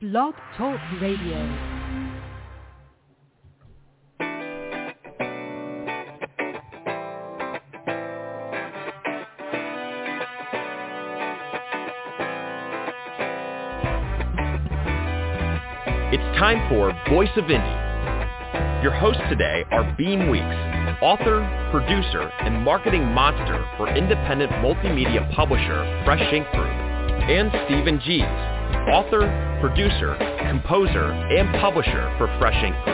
Blog Talk Radio. It's time for Voice of Indie. Your hosts today are Beam Weeks, author, producer, and marketing monster for independent multimedia publisher Fresh Ink Group, and Stephen Gies, author, producer, composer, and publisher for Fresh Ink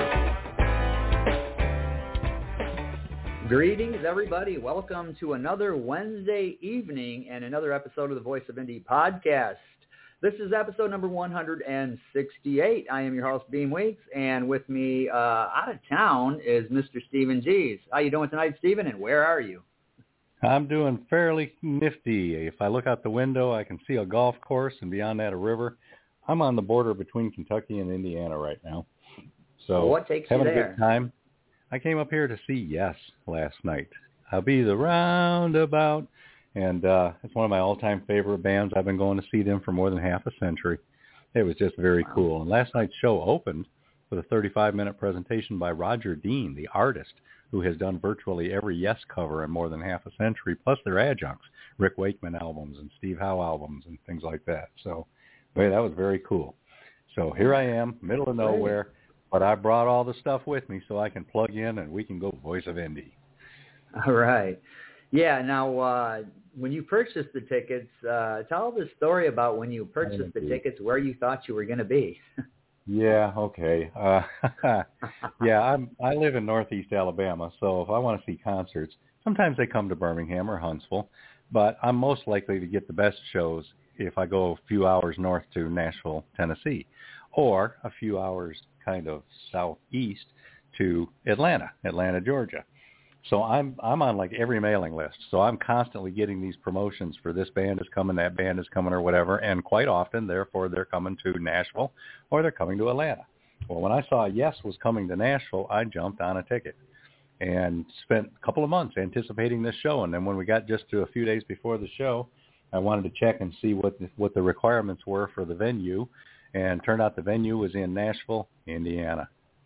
Group. Greetings, everybody. Welcome to another Wednesday evening and another episode of the Voice of Indie podcast. This is episode number 168. I am your host, Beam Weeks, and with me out of town is Mr. Stephen Gies. How you doing tonight, Stephen, and where are you? I'm doing fairly nifty. If I look out the window, I can see a golf course, and beyond that, a river. I'm on the border between Kentucky and Indiana right now. So what takes you there? Having a good time. I came up here to see Yes last night. I'll be the roundabout. And it's one of my all-time favorite bands. I've been going to see them for more than half a century. It was just very cool. And last night's show opened with a 35-minute presentation by Roger Dean, the artist, who has done virtually every Yes cover in more than half a century, plus their adjuncts, Rick Wakeman albums and Steve Howe albums and things like that. So, boy, that was very cool. So here I am, middle of nowhere, but I brought all the stuff with me so I can plug in and we can go Voice of Indie. All right. Yeah, now, when you purchased the tickets, tell the story about when you purchased the tickets, where you thought you were going to be. Yeah, okay. Yeah, I live in Northeast Alabama, so if I want to see concerts, sometimes they come to Birmingham or Huntsville, but I'm most likely to get the best shows if I go a few hours north to Nashville, Tennessee, or a few hours kind of southeast to Atlanta, Georgia. So I'm on like every mailing list. So I'm constantly getting these promotions for this band is coming, that band is coming, or whatever. And quite often, therefore, they're coming to Nashville or they're coming to Atlanta. Well, when I saw Yes was coming to Nashville, I jumped on a ticket and spent a couple of months anticipating this show. And then when we got just to a few days before the show, I wanted to check and see what the requirements were for the venue. And turned out the venue was in Nashville, Indiana.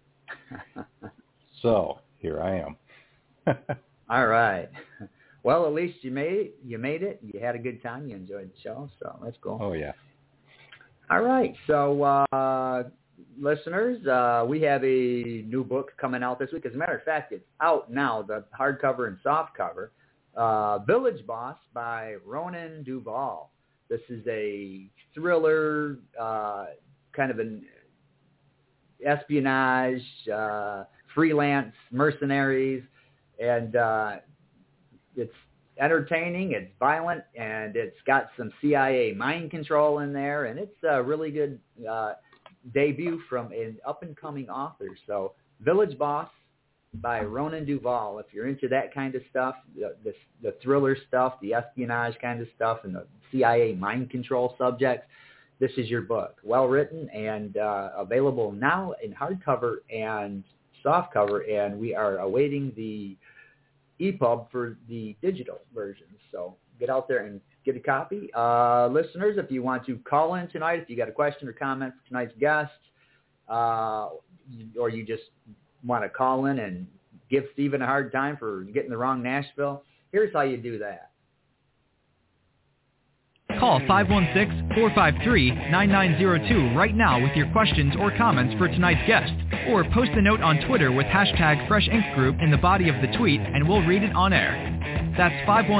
So here I am. All right. Well, at least you made it. You had a good time. You enjoyed the show. So that's cool. Oh, yeah. All right. So, listeners, we have a new book coming out this week. As a matter of fact, it's out now, the hardcover and softcover, Village Boss by Ronan Duvall. This is a thriller, kind of an espionage, freelance mercenaries. And it's entertaining, it's violent, and it's got some CIA mind control in there, and it's a really good debut from an up-and-coming author. So Village Boss by Ronan Duvall. If you're into that kind of stuff, the thriller stuff, the espionage kind of stuff, and the CIA mind control subjects, this is your book. Well-written and available now in hardcover and softcover, and we are awaiting the EPUB for the digital version. So get out there and get a copy. Listeners, if you want to call in tonight, if you got a question or comment for tonight's guest, or you just want to call in and give Stephen a hard time for getting the wrong Nashville, here's how you do that. Call 516-453-9902 right now with your questions or comments for tonight's guest. Or post a note on Twitter with hashtag Fresh Ink Group in the body of the tweet and we'll read it on air. That's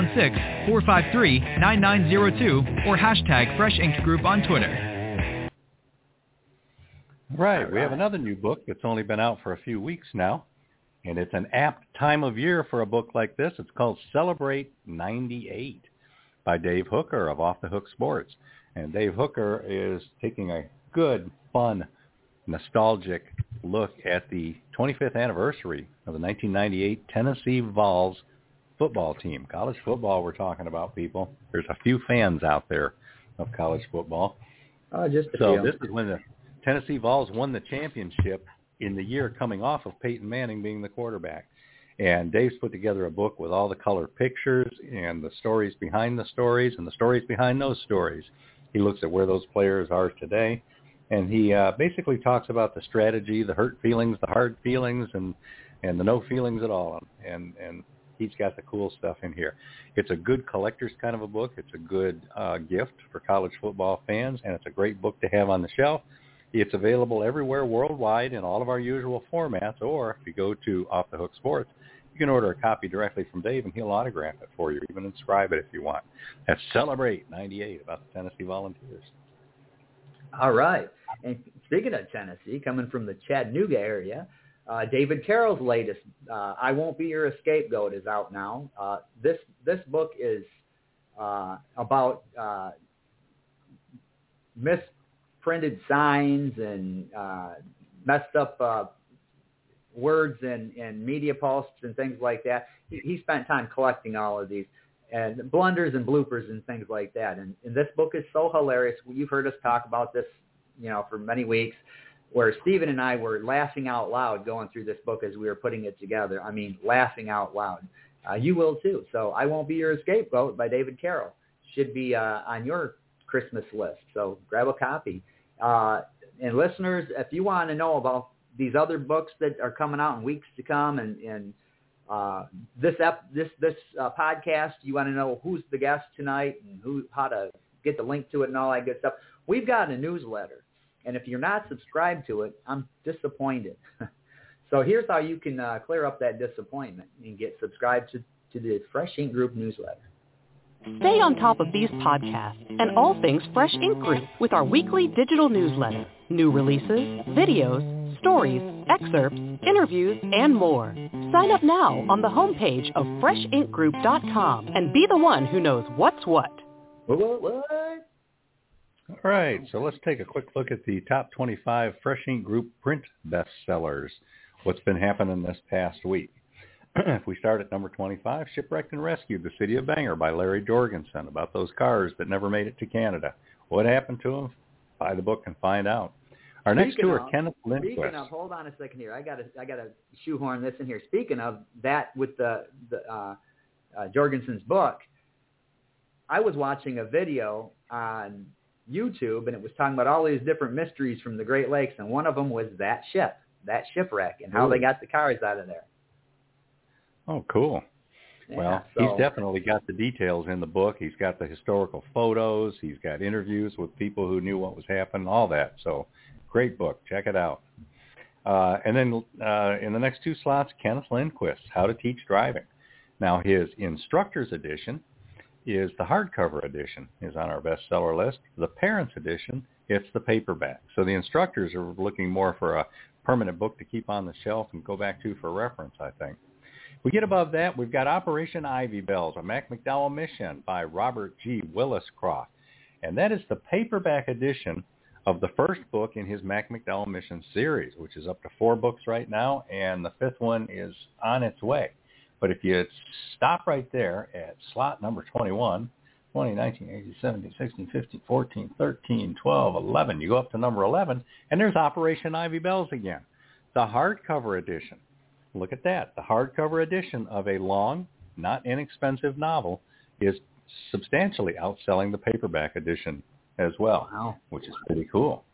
516-453-9902 or hashtag Fresh Ink Group on Twitter. Right. We have another new book that's only been out for a few weeks now. And it's an apt time of year for a book like this. It's called Celebrate 98. By Dave Hooker of Off the Hook Sports. And Dave Hooker is taking a good, fun, nostalgic look at the 25th anniversary of the 1998 Tennessee Vols football team. College football we're talking about, people. There's a few fans out there of college football. Just a few. So this is when the Tennessee Vols won the championship in the year coming off of Peyton Manning being the quarterback. And Dave's put together a book with all the color pictures and the stories behind the stories and the stories behind those stories. He looks at where those players are today And he basically talks about the strategy, the hurt feelings, the hard feelings, and the no feelings at all. And he's got the cool stuff in here. It's a good collector's kind of a book. It's a good gift for college football fans, and it's a great book to have on the shelf. It's available everywhere worldwide in all of our usual formats, or if you go to Off the Hook Sports, you can order a copy directly from Dave, and he'll autograph it for you, even inscribe it if you want. That's Celebrate 98 about the Tennessee Volunteers. All right. And speaking of Tennessee, coming from the Chattanooga area, David Carroll's latest, I Won't Be Your Scapegoat, is out now. This book is about misprinted signs and messed up words and media posts and things like that. He spent time collecting all of these and blunders and bloopers and things like that. And this book is so hilarious. You've heard us talk about this, for many weeks, where Stephen and I were laughing out loud going through this book as we were putting it together. I mean, laughing out loud. You will too. So I Won't Be Your Scapegoat by David Carroll should be on your Christmas list. So grab a copy. And listeners, if you want to know about these other books that are coming out in weeks to come, and this podcast, you want to know who's the guest tonight and how to get the link to it and all that good stuff, we've got a newsletter. And if you're not subscribed to it, I'm disappointed. So here's how you can clear up that disappointment and get subscribed to the Fresh Ink Group newsletter. Stay on top of these podcasts and all things Fresh Ink Group with our weekly digital newsletter. New releases, videos, stories, excerpts, interviews, and more. Sign up now on the homepage of FreshInkGroup.com and be the one who knows what's what. What? All right, so let's take a quick look at the top 25 Fresh Ink Group print bestsellers. What's been happening this past week? If we start at number 25, Shipwrecked and Rescued, The City of Bangor by Larry Jorgensen, about those cars that never made it to Canada. What happened to them? Buy the book and find out. Our next two are Kenneth Lindquist. Speaking of, hold on a second here. I gotta shoehorn this in here. Speaking of that, with the Jorgensen's book, I was watching a video on YouTube, and it was talking about all these different mysteries from the Great Lakes, and one of them was that shipwreck, and how they got the cars out of there. Oh, cool. Yeah, well, he's definitely got the details in the book. He's got the historical photos. He's got interviews with people who knew what was happening, all that. So, great book. Check it out. And then in the next two slots, Kenneth Lindquist, How to Teach Driving. Now, his instructor's edition is the hardcover edition, is on our bestseller list. The parents edition, it's the paperback. So the instructors are looking more for a permanent book to keep on the shelf and go back to for reference, I think. We get above that, we've got Operation Ivy Bells, a Mac McDowell mission by Robert G. Williscroft. And that is the paperback edition of the first book in his Mac McDowell mission series, which is up to 4 books right now, and the 5th one is on its way. But if you stop right there at slot number 21, 20, 19, 18, 17, 16, 15, 14, 13, 12, 11, you go up to number 11, and there's Operation Ivy Bells again, the hardcover edition. Look at that. The hardcover edition of a long, not inexpensive novel is substantially outselling the paperback edition as well, wow, which is pretty cool.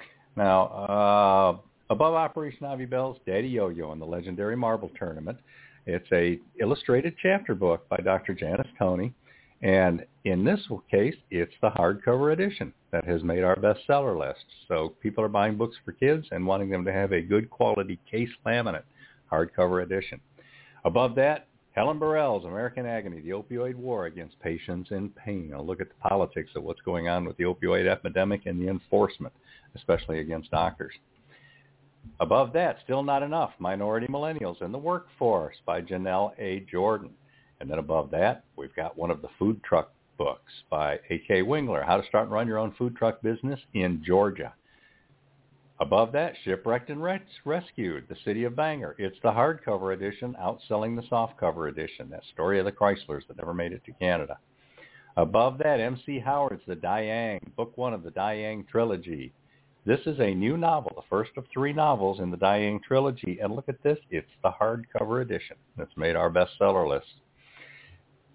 Now, above Operation Ivy Bells, Daddy Yo-Yo and the Legendary Marble Tournament. It's a illustrated chapter book by Dr. Janice Toney, and in this case, it's the hardcover edition that has made our bestseller list. So people are buying books for kids and wanting them to have a good quality case laminate hardcover edition. Above that, Helen Burrell's American Agony, the Opioid War Against Patients in Pain. I'll look at the politics of what's going on with the opioid epidemic and the enforcement, especially against doctors. Above that, still not enough, Minority Millennials in the Workforce by Janelle A. Jordan. And then above that, we've got one of the food truck books by A.K. Wingler, How to Start and Run Your Own Food Truck Business in Georgia. Above that, Shipwrecked and Rescued, The City of Bangor. It's the hardcover edition, outselling the softcover edition, that story of the Chryslers that never made it to Canada. Above that, M.C. Howard's The Diang, Book 1 of the Diang Trilogy. This is a new novel, the first of 3 novels in the Diang Trilogy, and look at this, it's the hardcover edition that's made our bestseller list.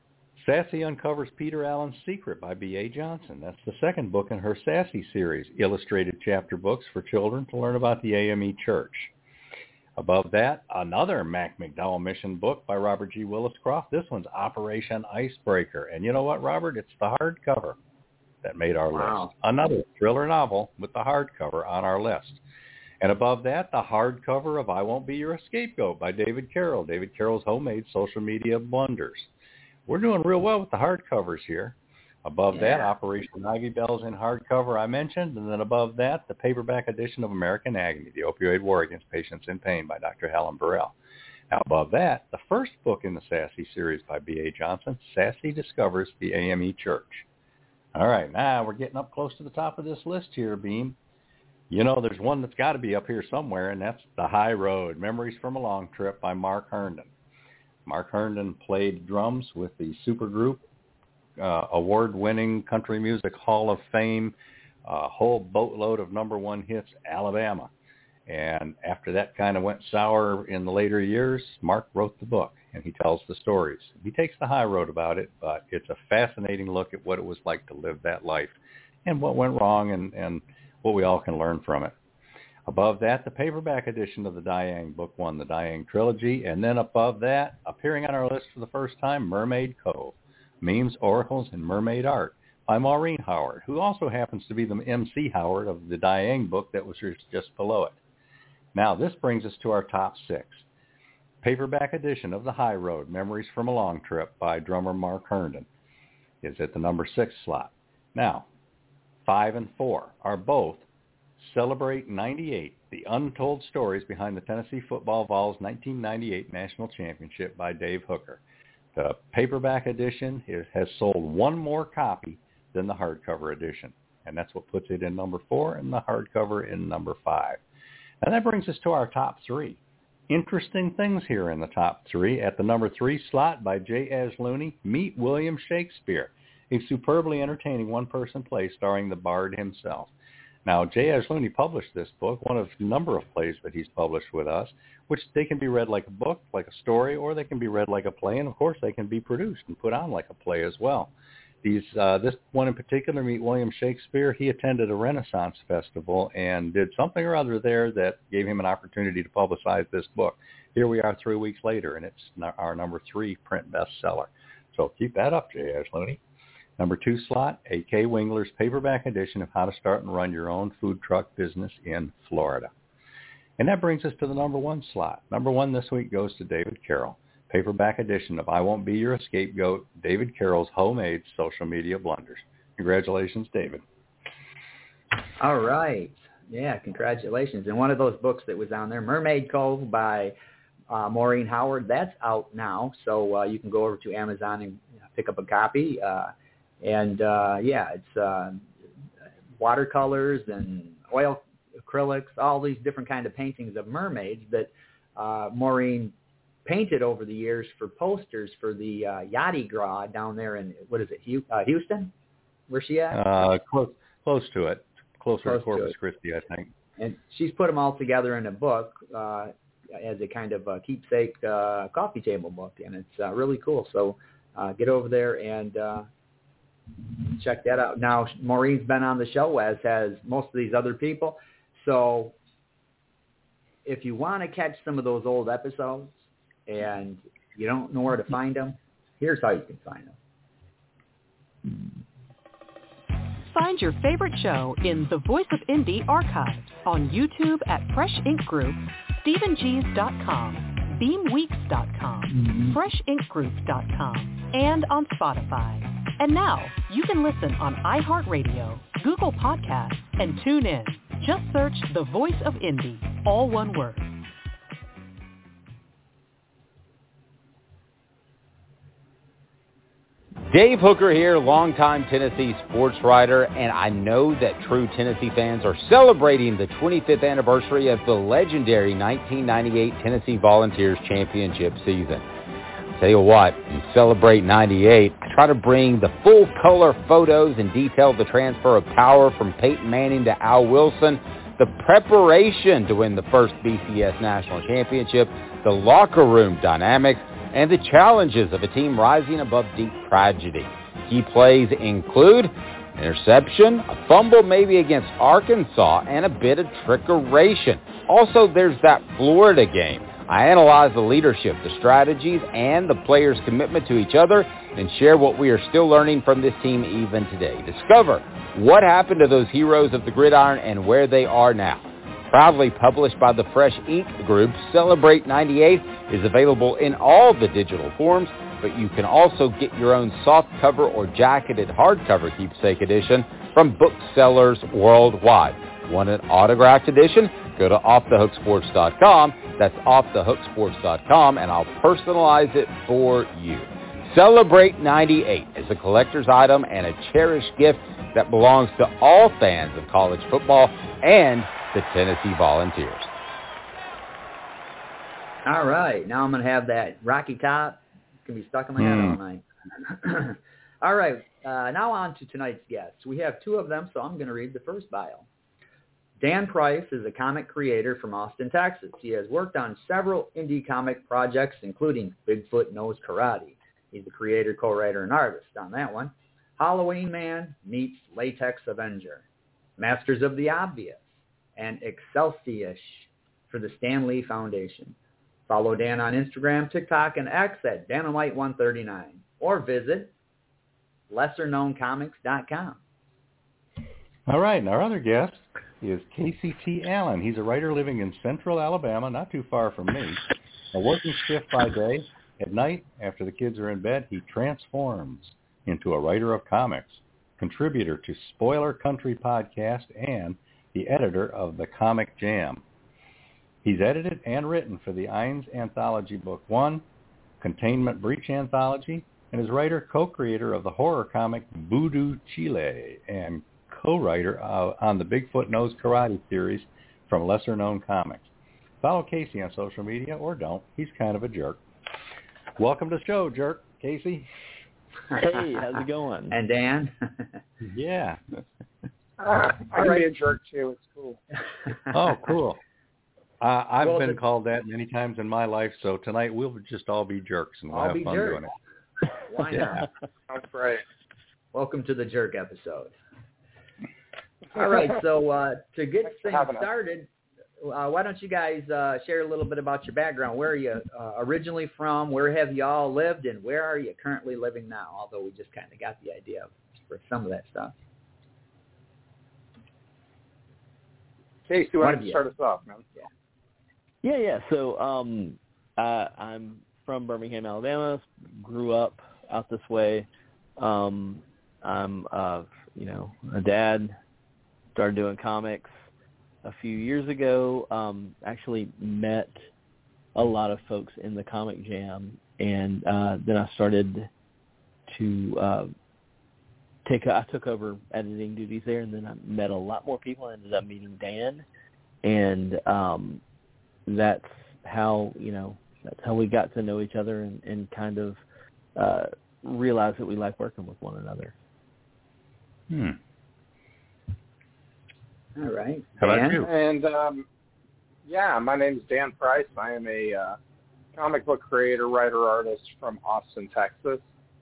Sassy uncovers Peter Allen's secret by B.A. Johnson. That's the second book in her Sassy series, illustrated chapter books for children to learn about the AME Church. Above that, another Mac McDowell Mission book by Robert G. Willis-Croft. This one's Operation Icebreaker. And you know what, Robert? It's the hardcover that made our list. Another thriller novel with the hardcover on our list. And above that, the hardcover of I Won't Be Your Scapegoat by David Carroll. David Carroll's Homemade Social Media Blunders. We're doing real well with the hardcovers here. Above that, Operation Ivy Bells in hardcover I mentioned. And then above that, the paperback edition of American Agony, The Opioid War Against Patients in Pain by Dr. Helen Burrell. Now above that, the first book in the Sassy series by B.A. Johnson, Sassy Discovers the AME Church. All right, now we're getting up close to the top of this list here, Beam. You know, there's one that's got to be up here somewhere, and that's The High Road, Memories from a Long Trip by Mark Herndon. Mark Herndon played drums with the supergroup, award-winning Country Music Hall of Fame, a whole boatload of number one hits, Alabama. And after that kind of went sour in the later years, Mark wrote the book, and he tells the stories. He takes the high road about it, but it's a fascinating look at what it was like to live that life and what went wrong and what we all can learn from it. Above that, the paperback edition of the Diang Book One, the Diang Trilogy. And then above that, appearing on our list for the first time, Mermaid Cove, Memes, Oracles, and Mermaid Art by Maureen Howard, who also happens to be the MC Howard of the Diang book that was just below it. Now, this brings us to our top six. Paperback edition of The High Road, Memories from a Long Trip by drummer Mark Herndon is at the number 6 slot. Now, 5 and 4 are both Celebrate 98, The Untold Stories Behind the Tennessee Football Vols' 1998 National Championship by Dave Hooker. The paperback edition has sold one more copy than the hardcover edition, and that's what puts it in number 4 and the hardcover in number 5. And that brings us to our top 3. Interesting things here in the top 3. At the number 3 slot by J. Aslooney, Meet William Shakespeare, a superbly entertaining one-person play starring the Bard himself. Now, J. Aslooney published this book, one of a number of plays that he's published with us, which they can be read like a book, like a story, or they can be read like a play, and of course they can be produced and put on like a play as well. This one in particular, Meet William Shakespeare, he attended a Renaissance festival and did something or other there that gave him an opportunity to publicize this book. Here we are 3 weeks later, and it's our number 3 print bestseller. So keep that up, J. Aslooney. Number 2 slot, A.K. Wingler's paperback edition of How to Start and Run Your Own Food Truck Business in Florida. And that brings us to the number 1 slot. Number 1 this week goes to David Carroll. Paperback edition of I Won't Be Your Scapegoat, David Carroll's Homemade Social Media Blunders. Congratulations, David. All right. Yeah, congratulations. And one of those books that was on there, Mermaid Cove by Maureen Howard, that's out now. So you can go over to Amazon and pick up a copy. It's watercolors and oil acrylics, all these different kind of paintings of mermaids that Maureen painted over the years for posters for the Yachty Gras down there in, Houston? Where's she at? Close to it. Closer to Corpus Christi, I think. And she's put them all together in a book as a kind of keepsake coffee table book, and it's really cool. So get over there and check that out. Now, Maureen's been on the show, as has most of these other people. So if you want to catch some of those old episodes and you don't know where to find them, here's how you can find them. Find your favorite show in the Voice of Indie archives on YouTube at Fresh Ink Group, StephenGees.com, BeamWeeks.com, FreshInkGroup.com, and on Spotify. And now you can listen on iHeartRadio, Google Podcasts, and TuneIn. Just search The Voice of Indie, all one word. Dave Hooker here, longtime Tennessee sports writer, and I know that true Tennessee fans are celebrating the 25th anniversary of the legendary 1998 Tennessee Volunteers championship season. Tell you what, in Celebrate 98, I try to bring the full color photos and detail the transfer of power from Peyton Manning to Al Wilson, the preparation to win the first BCS national championship, the locker room dynamics, and the challenges of a team rising above deep tragedy. Key plays include interception, a fumble maybe against Arkansas, and a bit of trickeration. Also, there's that Florida game. I analyze the leadership, the strategies, and the players' commitment to each other and share what we are still learning from this team even today. Discover what happened to those heroes of the gridiron and where they are now. Proudly published by the Fresh Ink Group, Celebrate 98 is available in all the digital forms, but you can also get your own softcover or jacketed hardcover keepsake edition from booksellers worldwide. Want an autographed edition? Go to offthehooksports.com. That's offthehooksports.com, and I'll personalize it for you. Celebrate 98 is a collector's item and a cherished gift that belongs to all fans of college football and the Tennessee Volunteers. All right. Now I'm going to have that Rocky Top. It's going to be stuck in my head all night. All right. Now on to tonight's guests. We have two of them, so I'm going to read the first bio. Dan Price is a comic creator from Austin, Texas. He has worked on several indie comic projects, including Bigfoot Knows Karate. He's the creator, co-writer, and artist on that one. Halloween Man meets Latex Avenger, Masters of the Obvious, and Excelsius for the Stan Lee Foundation. Follow Dan on Instagram, TikTok, and X at Dynamite139, or visit lesserknowncomics.com. All right, and our other guest is Casey T. Allen. He's a writer living in central Alabama, not too far from me. A working shift by day. At night, after the kids are in bed, he transforms into a writer of comics, contributor to Spoiler Country podcast, and the editor of The Comic Jam. He's edited and written for the Ines Anthology Book 1, Containment Breach Anthology, and is writer, co-creator of the horror comic Voodoo Chile, and co-writer on the Bigfoot Knows Karate series from Lesser Known Comics. Follow Casey on social media, or don't. He's kind of a jerk. Welcome to the show, jerk. Casey. Hey, how's it going? And Dan. Yeah. I can be a jerk, too. It's cool. Oh, cool. I've been called that many times in my life, so tonight we'll just all be jerks and we'll have fun doing it. Why not? That's right. Welcome to the jerk episode. All right, so to get things started, why don't you guys share a little bit about your background? Where are you originally from? Where have you all lived? And where are you currently living now? Although we just kind of got the idea for some of that stuff. Casey, why don't you start us off, man? Yeah. So I'm from Birmingham, Alabama. Grew up out this way. I'm a dad. Started doing comics a few years ago. Actually met a lot of folks in the Comic Jam, and then I started to I took over editing duties there, and then I met a lot more people. I ended up meeting Dan, and that's how we got to know each other and kind of realized that we like working with one another. All right. How about you? And, my name's Dan Price. I am a comic book creator, writer, artist from Austin, Texas.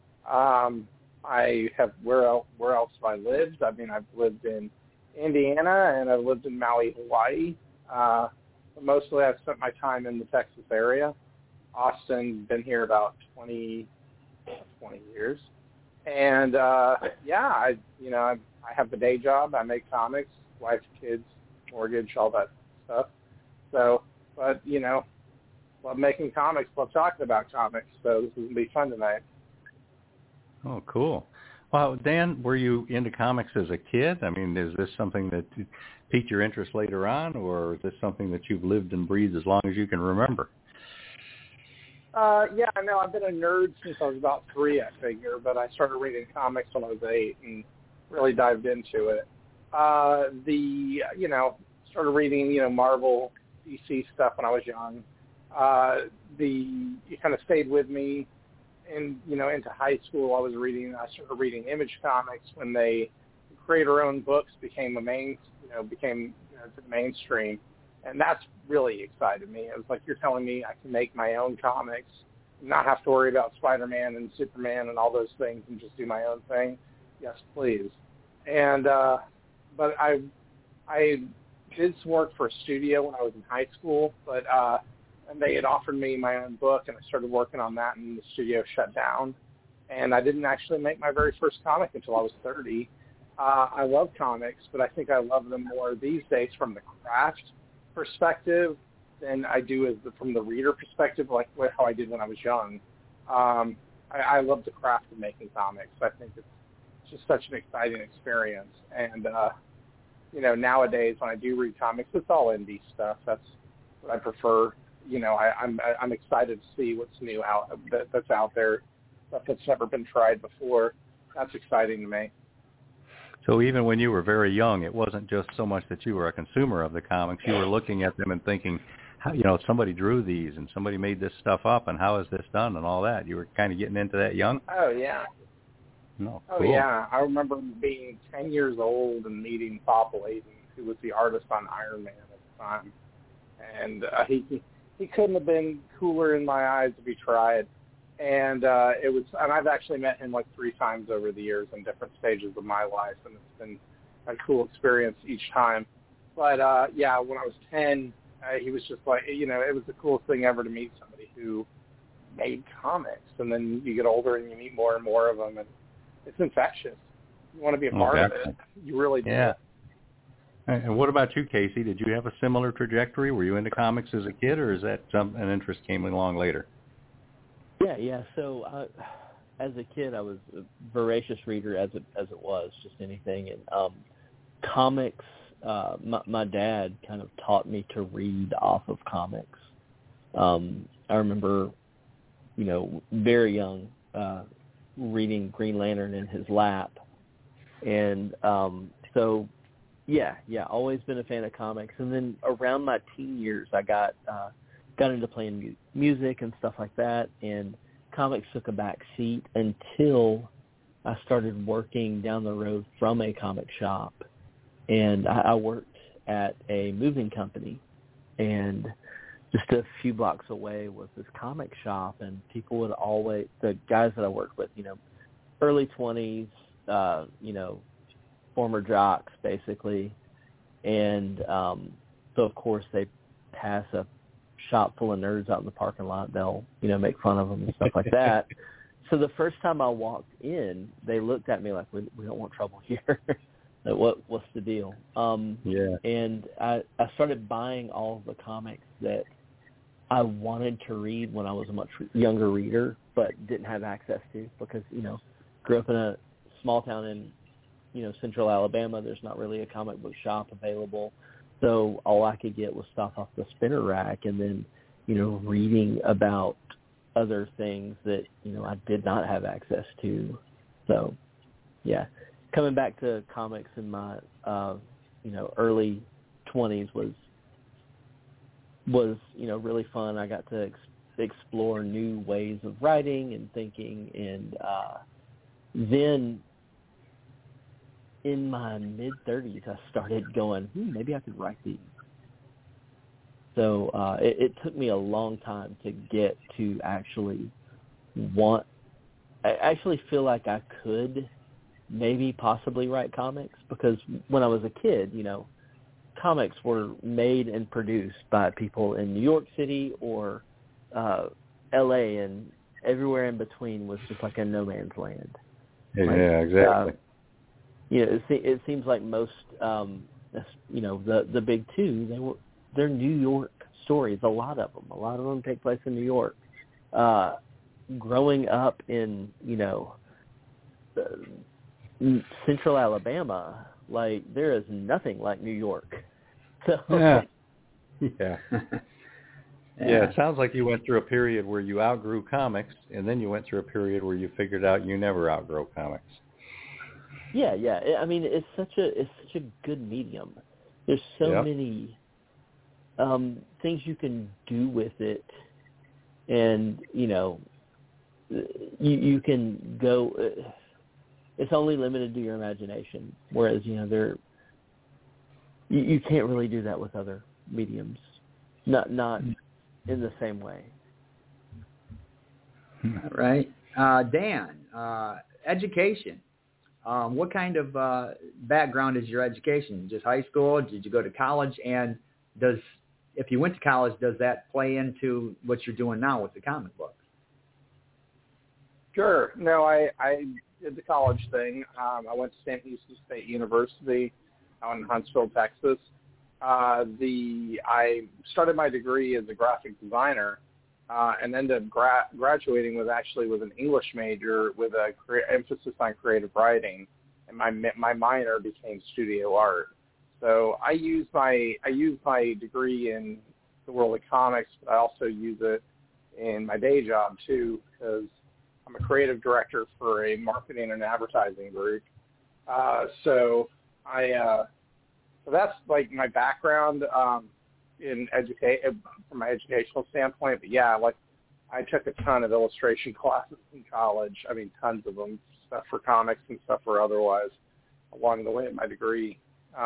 I have, where else have I lived? I mean, I've lived in Indiana, and I've lived in Maui, Hawaii. But mostly I've spent my time in the Texas area. Austin, been here about 20 years. And, I have the day job. I make comics. Wife, kids, mortgage, all that stuff. So, but, love making comics, love talking about comics, so this is going to be fun tonight. Oh, cool. Well, Dan, were you into comics as a kid? I mean, is this something that piqued your interest later on, or is this something that you've lived and breathed as long as you can remember? I've been a nerd since I was about 3, I figure, but I started reading comics when I was 8 and really dived into it. Started reading, Marvel, DC stuff when I was young. It kind of stayed with me, and, into high school I started reading Image Comics when the creator-owned books became to the mainstream, and that's really excited me. It was like, you're telling me I can make my own comics, not have to worry about Spider-Man and Superman and all those things and just do my own thing, yes, please. And but I did some work for a studio when I was in high school, but and they had offered me my own book, and I started working on that, and the studio shut down. And I didn't actually make my very first comic until I was 30. I love comics, but I think I love them more these days from the craft perspective than I do from the reader perspective, like how I did when I was young. I love the craft of making comics. I think it's just such an exciting experience. And, nowadays when I do read comics, it's all indie stuff. That's what I prefer. I'm excited to see what's new that's out there, stuff that's never been tried before. That's exciting to me. So even when you were very young, it wasn't just so much that you were a consumer of the comics. You were looking at them and thinking, somebody drew these and somebody made this stuff up, and how is this done and all that. You were kind of getting into that young? Oh, yeah. No, oh, cool. Yeah. I remember being 10 years old and meeting Bob Layden, who was the artist on Iron Man at the time. And he couldn't have been cooler in my eyes if he tried. And I've actually met him like 3 times over the years in different stages of my life, and it's been a cool experience each time. But when I was 10, he was just like, it was the coolest thing ever to meet somebody who made comics. And then you get older and you meet more and more of them, and it's infectious. You want to be a part of it. You really do. Yeah. And what about you, Casey? Did you have a similar trajectory? Were you into comics as a kid, or is that an interest came along later? Yeah. So as a kid, I was a voracious reader as it was, just anything. And comics, my dad kind of taught me to read off of comics. I remember, very young, reading Green Lantern in his lap. And always been a fan of comics. And then around my teen years, I got into playing music and stuff like that, and comics took a back seat until I started working down the road from a comic shop. And I worked at a moving company, and just a few blocks away was this comic shop, and people would always, the guys that I worked with, early 20s, former jocks basically, and so of course they pass a shop full of nerds out in the parking lot, they'll make fun of them and stuff like that. So the first time I walked in, they looked at me like, we don't want trouble here. What's the deal? And I started buying all of the comics that I wanted to read when I was a much younger reader, but didn't have access to because, grew up in a small town in, central Alabama. There's not really a comic book shop available. So all I could get was stuff off the spinner rack, and then, reading about other things that, I did not have access to. So, yeah, coming back to comics in my, early 20s was really fun. I got to explore new ways of writing and thinking, and then in my mid-30s, I started going, maybe I could write these. So it took me a long time to get to actually I actually feel like I could maybe possibly write comics, because when I was a kid, comics were made and produced by people in New York City or L.A., and everywhere in between was just like a no man's land. Yeah, exactly. It seems like most, the big two, they're New York stories. A lot of them take place in New York. Growing up in, central Alabama, like there is nothing like New York. So yeah. Yeah, it sounds like you went through a period where you outgrew comics, and then you went through a period where you figured out you never outgrow comics. Yeah. I mean, it's such a good medium. There's so many things you can do with it, and you can go. It's only limited to your imagination, whereas you can't really do that with other mediums, not in the same way. All right. Dan, education. What kind of background is your education? Just high school? Did you go to college? And if you went to college, does that play into what you're doing now with the comic books? Sure. No, I did the college thing. I went to St. Lucie State University out in Huntsville, Texas. I started my degree as a graphic designer and ended up graduating with an English major with an emphasis on creative writing, and my minor became studio art. So I use my degree in the world of comics, but I also use it in my day job too, because I'm a creative director for a marketing and advertising group. So that's like my background in from my educational standpoint. But yeah, like I took a ton of illustration classes in college. I mean, tons of them, stuff for comics and stuff for otherwise along the way in my degree.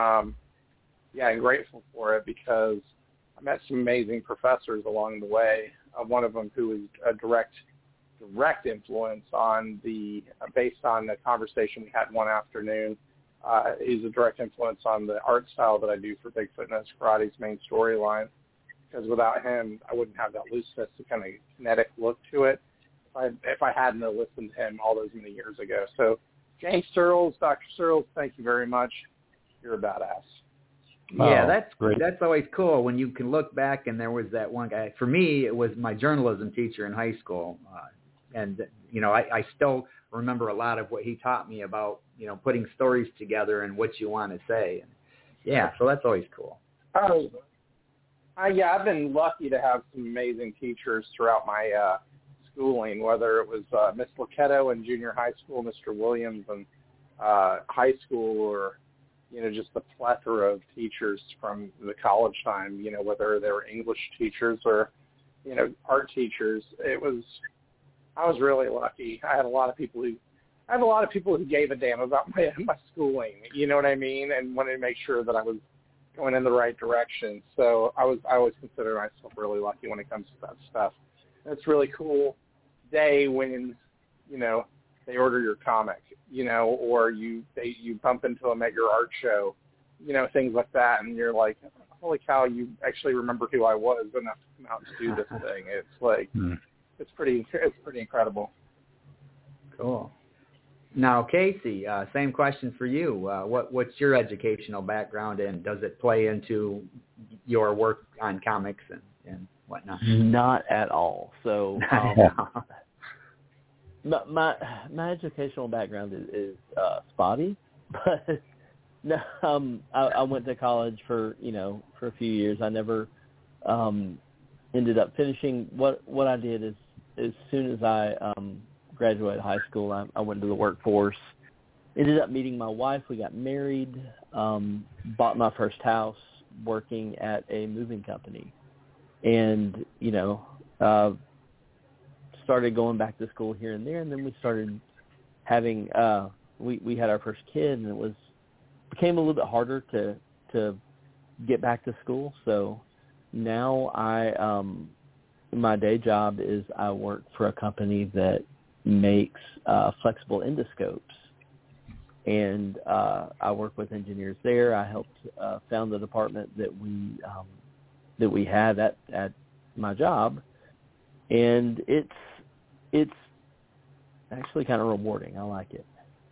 Yeah, I'm grateful for it because I met some amazing professors along the way. One of them who was a direct influence on based on the conversation we had one afternoon. He's a direct influence on the art style that I do for Big Fitness Karate's main storyline. Because without him, I wouldn't have that looseness, the kind of kinetic look to it. If I hadn't listened to him all those many years ago. So, James Searles, Dr. Searles, thank you very much. You're a badass. Yeah, that's great. That's always cool when you can look back and there was that one guy. For me, it was my journalism teacher in high school. And, you know, I still remember a lot of what he taught me about, you know, putting stories together and what you want to say. And, yeah, so that's always cool. Yeah, I've been lucky to have some amazing teachers throughout my schooling, whether it was Miss Loquetto in junior high school, Mr. Williams in high school, or, you know, just the plethora of teachers from the college time, you know, whether they were English teachers or, you know, art teachers. I was really lucky. I had a lot of people who gave a damn about my schooling, you know what I mean, and wanted to make sure that I was going in the right direction. So I always consider myself really lucky when it comes to that stuff. And it's really cool day when, you know, they order your comic, you know, or you bump into them at your art show, you know, things like that, and you're like, holy cow, you actually remember who I was enough to come out and do this thing. It's like, it's pretty incredible. Cool. Now, Casey, same question for you. What's your educational background, and does it play into your work on comics and whatnot? Not at all. So my educational background is spotty, but no, I went to college for a few years. I never ended up finishing. What I did is, as soon as I graduated high school, I went into the workforce, ended up meeting my wife. We got married, bought my first house working at a moving company, and, started going back to school here and there. And then we started having, we had our first kid, and it became a little bit harder to get back to school. So now my day job is I work for a company that makes flexible endoscopes, and I work with engineers there. I helped found the department that we have at my job, and it's actually kind of rewarding. I like it.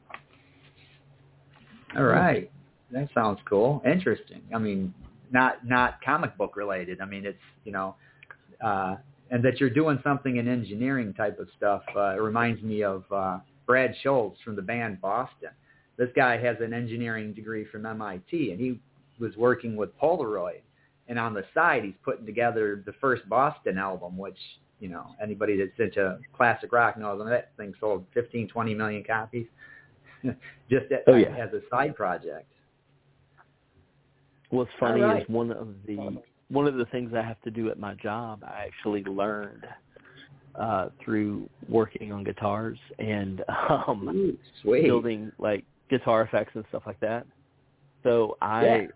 All right, that sounds cool, interesting. I mean, not comic book related. I mean, it's and that you're doing something in engineering type of stuff. It reminds me of Brad Schultz from the band Boston. This guy has an engineering degree from MIT, and he was working with Polaroid. And on the side, he's putting together the first Boston album, which, anybody that's into classic rock knows. I mean, that thing sold 15, 20 million copies just as a side project. What's funny is one of the things I have to do at my job, I actually learned through working on guitars and building like guitar effects and stuff like that. So I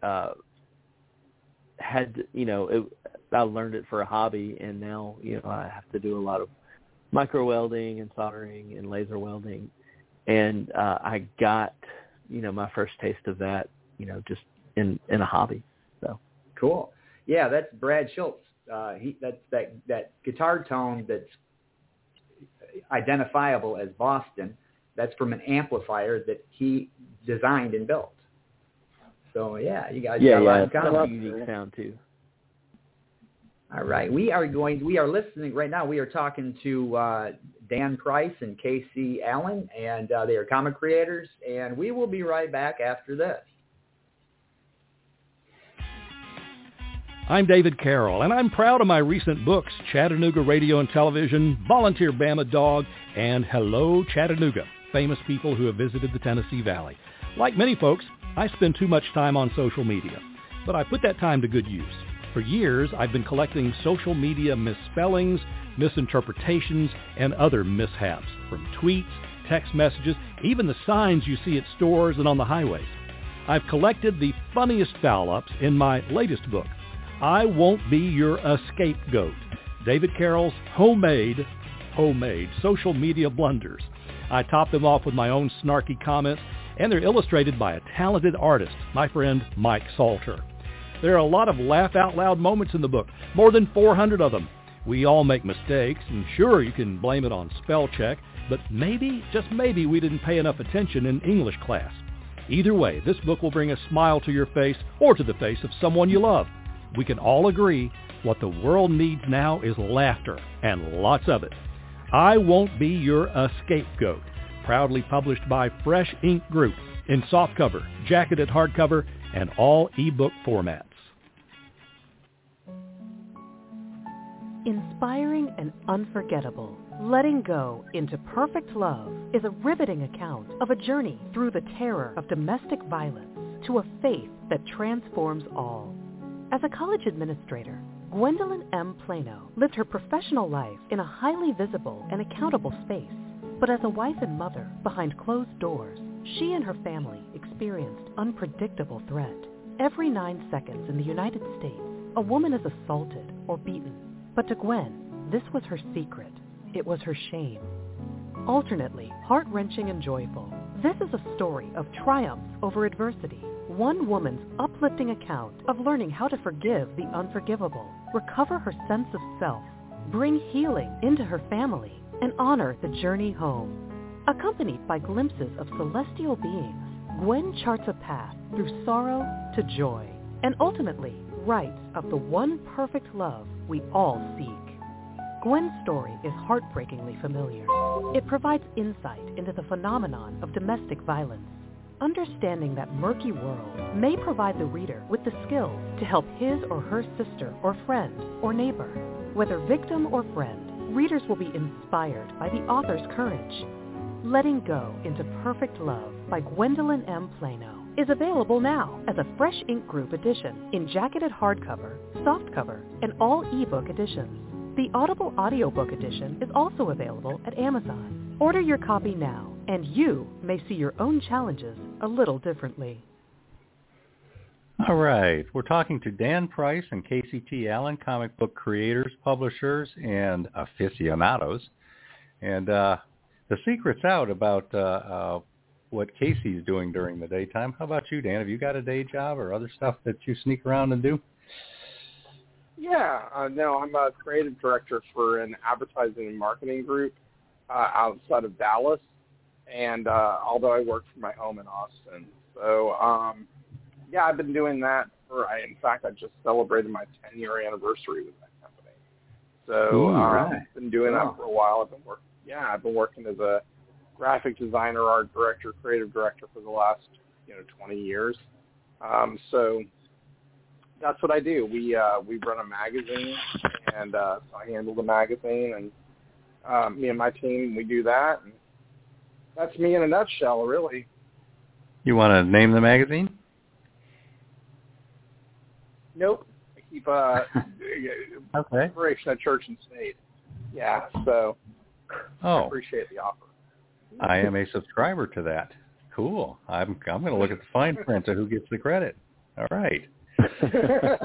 had, I learned it for a hobby, and now, I have to do a lot of micro welding and soldering and laser welding. And I got, my first taste of that, just in a hobby. So cool. Yeah, that's Brad Schultz. That's that guitar tone that's identifiable as Boston. That's from an amplifier that he designed and built. So yeah, you guys got a lot in common. Yeah, unique sound too. All right, we are listening right now. We are talking to Dan Price and Casey Allen, and they are comic creators, and we will be right back after this. I'm David Carroll, and I'm proud of my recent books, Chattanooga Radio and Television, Volunteer Bama Dog, and Hello Chattanooga, famous people who have visited the Tennessee Valley. Like many folks, I spend too much time on social media, but I put that time to good use. For years, I've been collecting social media misspellings, misinterpretations, and other mishaps, from tweets, text messages, even the signs you see at stores and on the highways. I've collected the funniest foul-ups in my latest book, I Won't Be Your Scapegoat, David Carroll's homemade social media blunders. I top them off with my own snarky comments, and they're illustrated by a talented artist, my friend Mike Salter. There are a lot of laugh-out-loud moments in the book, more than 400 of them. We all make mistakes, and sure, you can blame it on spell check, but maybe, just maybe, we didn't pay enough attention in English class. Either way, this book will bring a smile to your face or to the face of someone you love. We can all agree what the world needs now is laughter, and lots of it. I Won't Be Your Scapegoat, proudly published by Fresh Ink Group in softcover, jacketed hardcover, and all ebook formats. Inspiring and unforgettable, Letting Go into Perfect Love is a riveting account of a journey through the terror of domestic violence to a faith that transforms all. As a college administrator, Gwendolyn M. Plano lived her professional life in a highly visible and accountable space. But as a wife and mother behind closed doors, she and her family experienced unpredictable threat. Every 9 seconds in the United States, a woman is assaulted or beaten. But to Gwen, this was her secret. It was her shame. Alternately, heart-wrenching and joyful, this is a story of triumph over adversity. One woman's uplifting account of learning how to forgive the unforgivable, recover her sense of self, bring healing into her family, and honor the journey home. Accompanied by glimpses of celestial beings, Gwen charts a path through sorrow to joy, and ultimately writes of the one perfect love we all seek. Gwen's story is heartbreakingly familiar. It provides insight into the phenomenon of domestic violence. Understanding that murky world may provide the reader with the skills to help his or her sister or friend or neighbor. Whether victim or friend, readers will be inspired by the author's courage. Letting Go into Perfect Love by Gwendolyn M. Plano is available now as a Fresh Ink Group edition in jacketed hardcover, softcover, and all ebook editions. The Audible audiobook edition is also available at Amazon. Order your copy now, and you may see your own challenges a little differently. All right. We're talking to Dan Price and Casey T. Allen, comic book creators, publishers, and aficionados. And the secret's out about what Casey's doing during the daytime. How about you, Dan? Have you got a day job or other stuff that you sneak around and do? Yeah. No, I'm a creative director for an advertising and marketing group outside of Dallas. And although I work from my home in Austin. So, yeah, I've been doing that in fact, I just celebrated my 10-year anniversary with that company. So I've been doing that for a while. I've been working as a graphic designer, art director, creative director for the last 20 years. So that's what I do. We run a magazine, and so I handle the magazine, and me and my team, we do that. And that's me in a nutshell, really. You want to name the magazine? Nope. I keep separation of church and state. Yeah, so I appreciate the offer. I am a subscriber to that. Cool. I'm going to look at the fine print of who gets the credit. All right.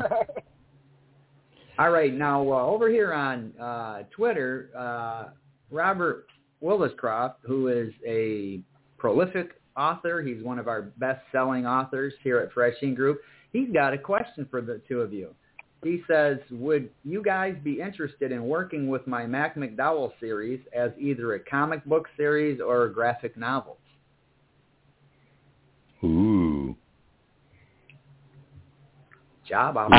All right. Now, over here on Twitter, Robert Williscroft, who is a prolific author. He's one of our best-selling authors here at Fresh Ink Group. He's got a question for the two of you. He says, would you guys be interested in working with my Mac McDowell series as either a comic book series or a graphic novel? Ooh. Job. Go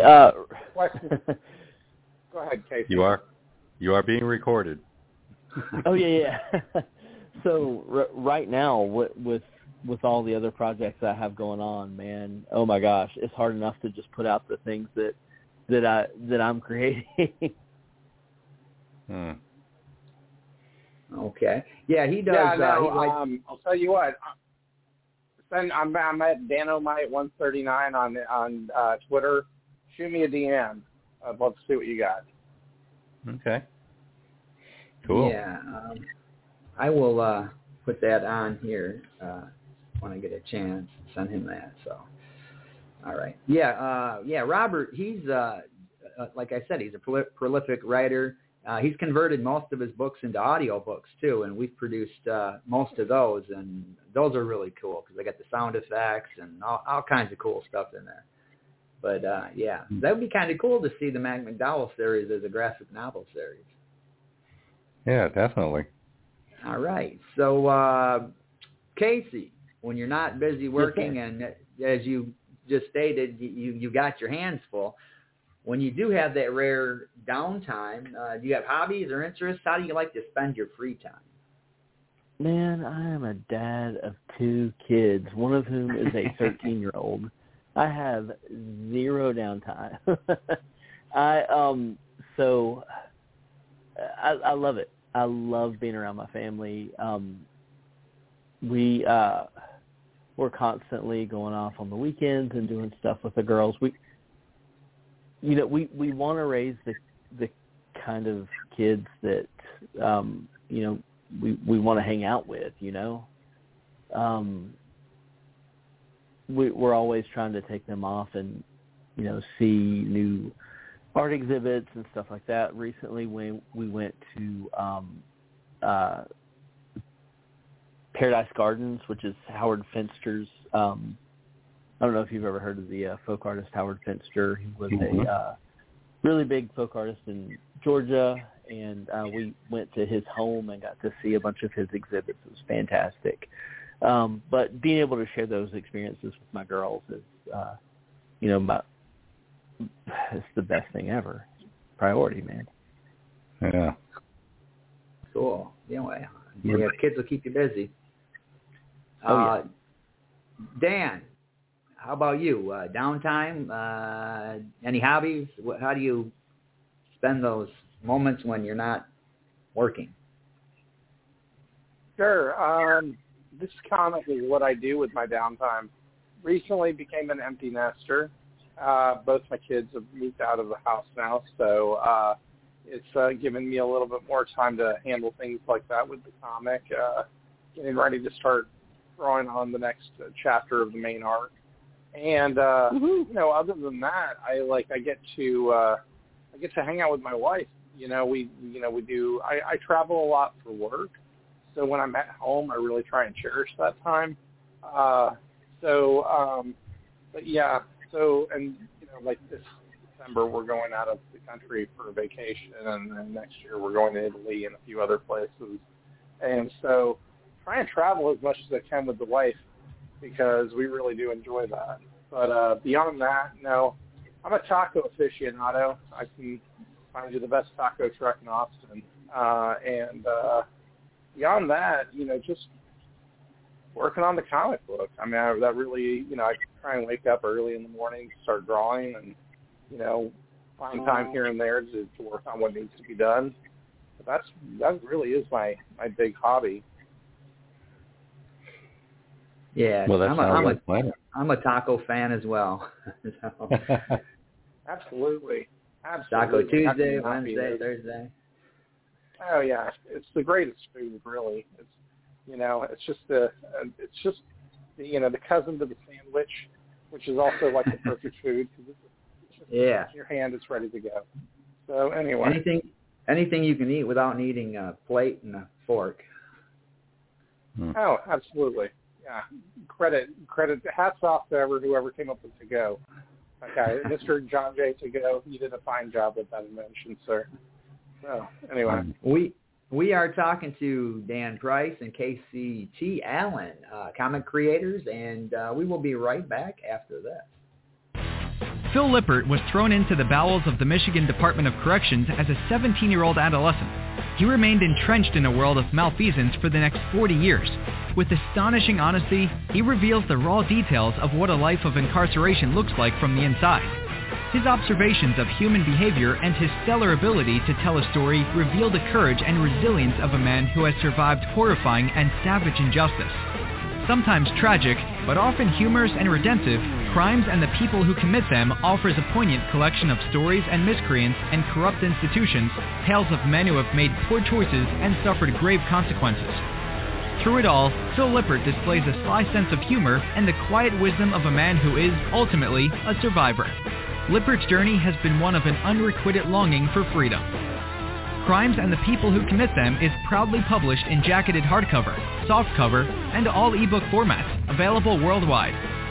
ahead, Casey. You are being recorded. Oh yeah. So right now, with all the other projects I have going on, man, oh my gosh, it's hard enough to just put out the things that I'm creating. Okay. Yeah, he does. Yeah, no, I'll tell you what. I'm at Danomite139 on Twitter. Shoot me a DM. I'd love to see what you got. Okay. Cool. Yeah, I will put that on here when I get a chance. Send him that. So, all right. Yeah. Robert. He's like I said, he's a prolific writer. He's converted most of his books into audiobooks too, and we've produced most of those, and those are really cool because they got the sound effects and all kinds of cool stuff in there. But yeah, that would be kind of cool to see the Mac McDowell series as a graphic novel series. Yeah, definitely. All right. So, Casey, when you're not busy working, and as you just stated, you got your hands full. When you do have that rare downtime, do you have hobbies or interests? How do you like to spend your free time? Man, I am a dad of 2 kids, one of whom is a 13-year-old. I have zero downtime. I love it. I love being around my family. We're constantly going off on the weekends and doing stuff with the girls. We want to raise the kind of kids that we want to hang out with. We're always trying to take them off and see new art exhibits and stuff like that. Recently, when we went to Paradise Gardens, which is Howard Finster's. I don't know if you've ever heard of the folk artist Howard Finster. He was a really big folk artist in Georgia, and we went to his home and got to see a bunch of his exhibits. It was fantastic. But being able to share those experiences with my girls is, it's the best thing ever. Priority, man. Yeah. Cool. Yeah, kids will keep you busy. Yeah. Dan, how about you? Downtime? Any hobbies? How do you spend those moments when you're not working? Sure. This comic is what I do with my downtime. Recently became an empty nester. Both my kids have moved out of the house now, so it's given me a little bit more time to handle things like that with the comic. Getting ready to start drawing on the next chapter of the main arc. And other than that, I get to hang out with my wife. We do. I travel a lot for work, so when I'm at home, I really try and cherish that time. But yeah. So like this December, we're going out of the country for a vacation, and then next year we're going to Italy and a few other places. And so try and travel as much as I can with the wife because we really do enjoy that. But beyond that, no, I'm a taco aficionado. I can find you the best taco truck in Austin. And beyond that, just working on the comic book. I mean, that really, I try and wake up early in the morning, start drawing, and, find time here and there to work on what needs to be done. But that really is my big hobby. Yeah, well, I'm a taco fan as well. So. Absolutely. Taco Tuesday, Wednesday, Thursday. Oh yeah, it's the greatest food, really. It's it's just the cousin to the sandwich, which is also like the perfect food because it's just in your hand, it's ready to go. So anyway, anything you can eat without needing a plate and a fork. Oh, absolutely. Yeah. Credit. Hats off to whoever came up with To-Go. Okay, Mr. John J. To-Go, you did a fine job with that invention, sir. So, anyway. We are talking to Dan Price and Casey T. Allen, comic creators, and we will be right back after this. Phil Lippert was thrown into the bowels of the Michigan Department of Corrections as a 17-year-old adolescent. He remained entrenched in a world of malfeasance for the next 40 years. With astonishing honesty, he reveals the raw details of what a life of incarceration looks like from the inside. His observations of human behavior and his stellar ability to tell a story reveal the courage and resilience of a man who has survived horrifying and savage injustice. Sometimes tragic, but often humorous and redemptive, Crimes and the People Who Commit Them offers a poignant collection of stories and miscreants and corrupt institutions, tales of men who have made poor choices and suffered grave consequences. Through it all, Phil Lippert displays a sly sense of humor and the quiet wisdom of a man who is, ultimately, a survivor. Lippert's journey has been one of an unrequited longing for freedom. Crimes and the People Who Commit Them is proudly published in jacketed hardcover, softcover, and all ebook formats, available worldwide.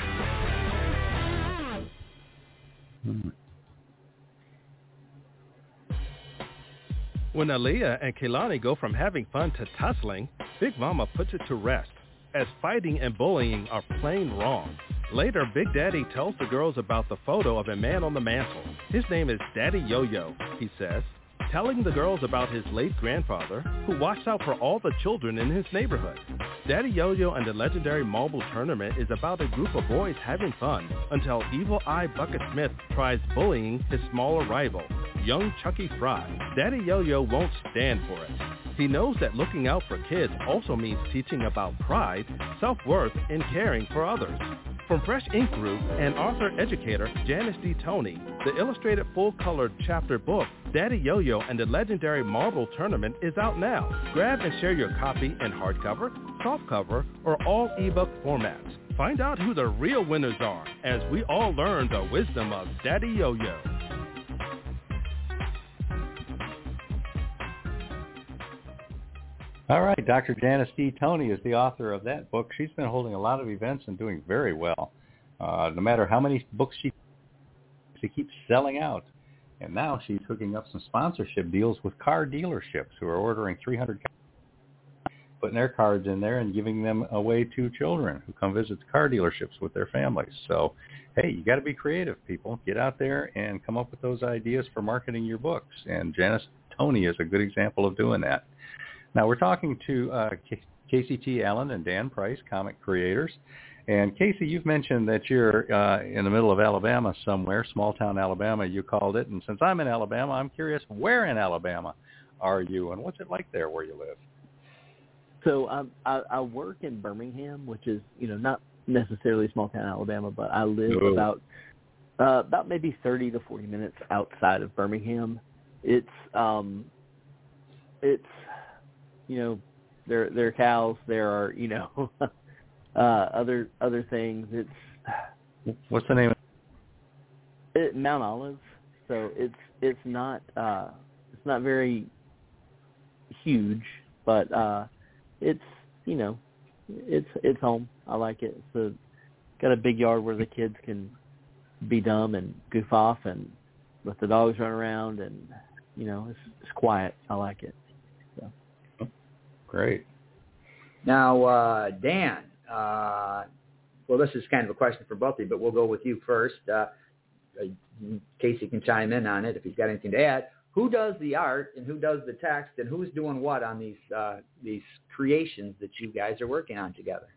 When Aaliyah and Kehlani go from having fun to tussling, Big Mama puts it to rest, as fighting and bullying are plain wrong. Later, Big Daddy tells the girls about the photo of a man on the mantle. His name is Daddy Yo-Yo, he says, telling the girls about his late grandfather, who watched out for all the children in his neighborhood. Daddy Yo-Yo and the legendary marble tournament is about a group of boys having fun until Evil Eye Bucket Smith tries bullying his smaller rival, young Chucky Fry. Daddy Yo-Yo won't stand for it. He knows that looking out for kids also means teaching about pride, self-worth, and caring for others. From Fresh Ink Group and author-educator Janice D. Tony, the illustrated full-colored chapter book, Daddy Yo-Yo and the Legendary Marble Tournament is out now. Grab and share your copy in hardcover, softcover, or all ebook formats. Find out who the real winners are as we all learn the wisdom of Daddy Yo-Yo. All right, Dr. Janice D. Tony is the author of that book. She's been holding a lot of events and doing very well. No matter how many books she keeps selling out. And now she's hooking up some sponsorship deals with car dealerships who are ordering 300 cars, putting their cards in there and giving them away to children who come visit the car dealerships with their families. So, hey, you got to be creative, people. Get out there and come up with those ideas for marketing your books. And Janice Tony is a good example of doing that. Now, we're talking to Casey T. Allen and Dan Price, comic creators. And Casey, you've mentioned that you're in the middle of Alabama somewhere, small-town Alabama, you called it. And since I'm in Alabama, I'm curious, where in Alabama are you, and what's it like there where you live? So I work in Birmingham, which is, not necessarily small-town Alabama, but I live about maybe 30 to 40 minutes outside of Birmingham. It's there are cows, there are, other things. What's the name of it? Mount Olive. So it's not very huge, but it's home. I like it. It's got a big yard where the kids can be dumb and goof off and let the dogs run around, and it's quiet. I like it. So. Great. Now, Dan, well, this is kind of a question for both of you, but we'll go with you first. Casey can chime in on it if he's got anything to add. Who does the art and who does the text, and who's doing what on these creations that you guys are working on together?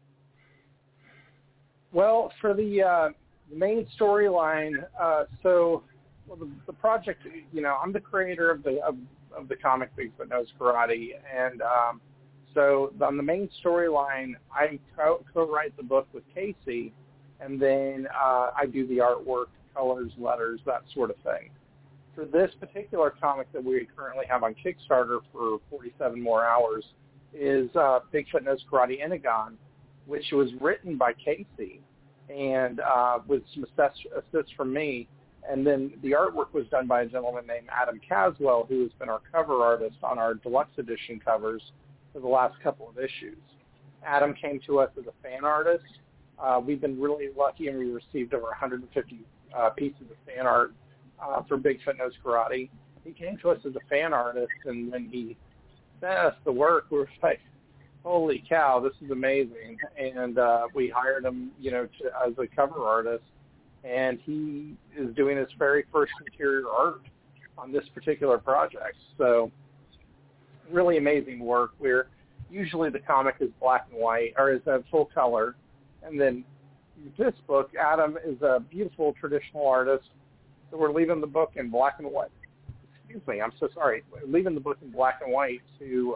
Well, for the main storyline, the project, I'm the creator of the comic Bigfoot Knows Karate, and so on the main storyline, I co-write the book with Casey, and then I do the artwork, colors, letters, that sort of thing. For this particular comic that we currently have on Kickstarter for 47 more hours is Bigfoot Knows Karate Inagon, which was written by Casey and with some assists from me. And then the artwork was done by a gentleman named Adam Caswell, who has been our cover artist on our deluxe edition covers for the last couple of issues. Adam came to us as a fan artist. We've been really lucky, and we received over 150 pieces of fan art for Bigfoot Knows Karate. He came to us as a fan artist, and when he sent us the work, we were like, holy cow, this is amazing. And we hired him, as a cover artist, and he is doing his very first interior art on this particular project. So really amazing work. Usually the comic is black and white, or is a full color. And then this book, Adam is a beautiful traditional artist, so we're leaving the book in black and white. Excuse me, I'm so sorry. We're leaving the book in black and white to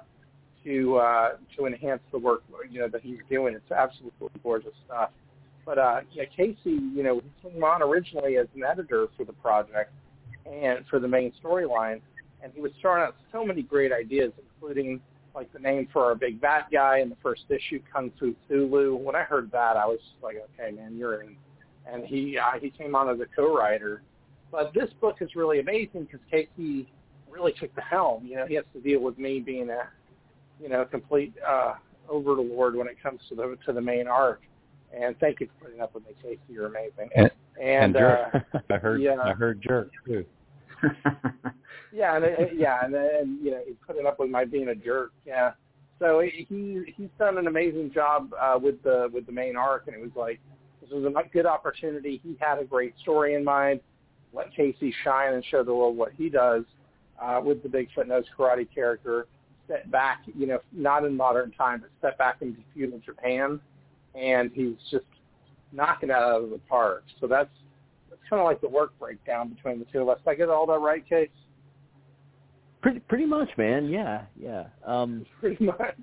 enhance the work, that he's doing. It's absolutely gorgeous stuff. But Casey, he came on originally as an editor for the project and for the main storyline, and he was throwing out so many great ideas, including like the name for our big bad guy in the first issue, Kung Fu Sulu. When I heard that, I was just like, okay, man, you're in. And he came on as a co-writer. But this book is really amazing because Casey really took the helm. He has to deal with me being a complete overlord when it comes to the main arc. And thank you for putting up with me, Casey. You're amazing. And Jerk. I heard Jerk too. and he's putting up with my being a jerk. Yeah. So he's done an amazing job with the main arc, and it was like this was a good opportunity. He had a great story in mind. Let Casey shine and show the world what he does with the Bigfoot Knows Karate character. Step back, not in modern time, but step back into feudal Japan, and he's just knocking it out of the park. So that's kind of like the work breakdown between the two of us. Did I get all that right, Case? Pretty much, man. Yeah. Pretty much.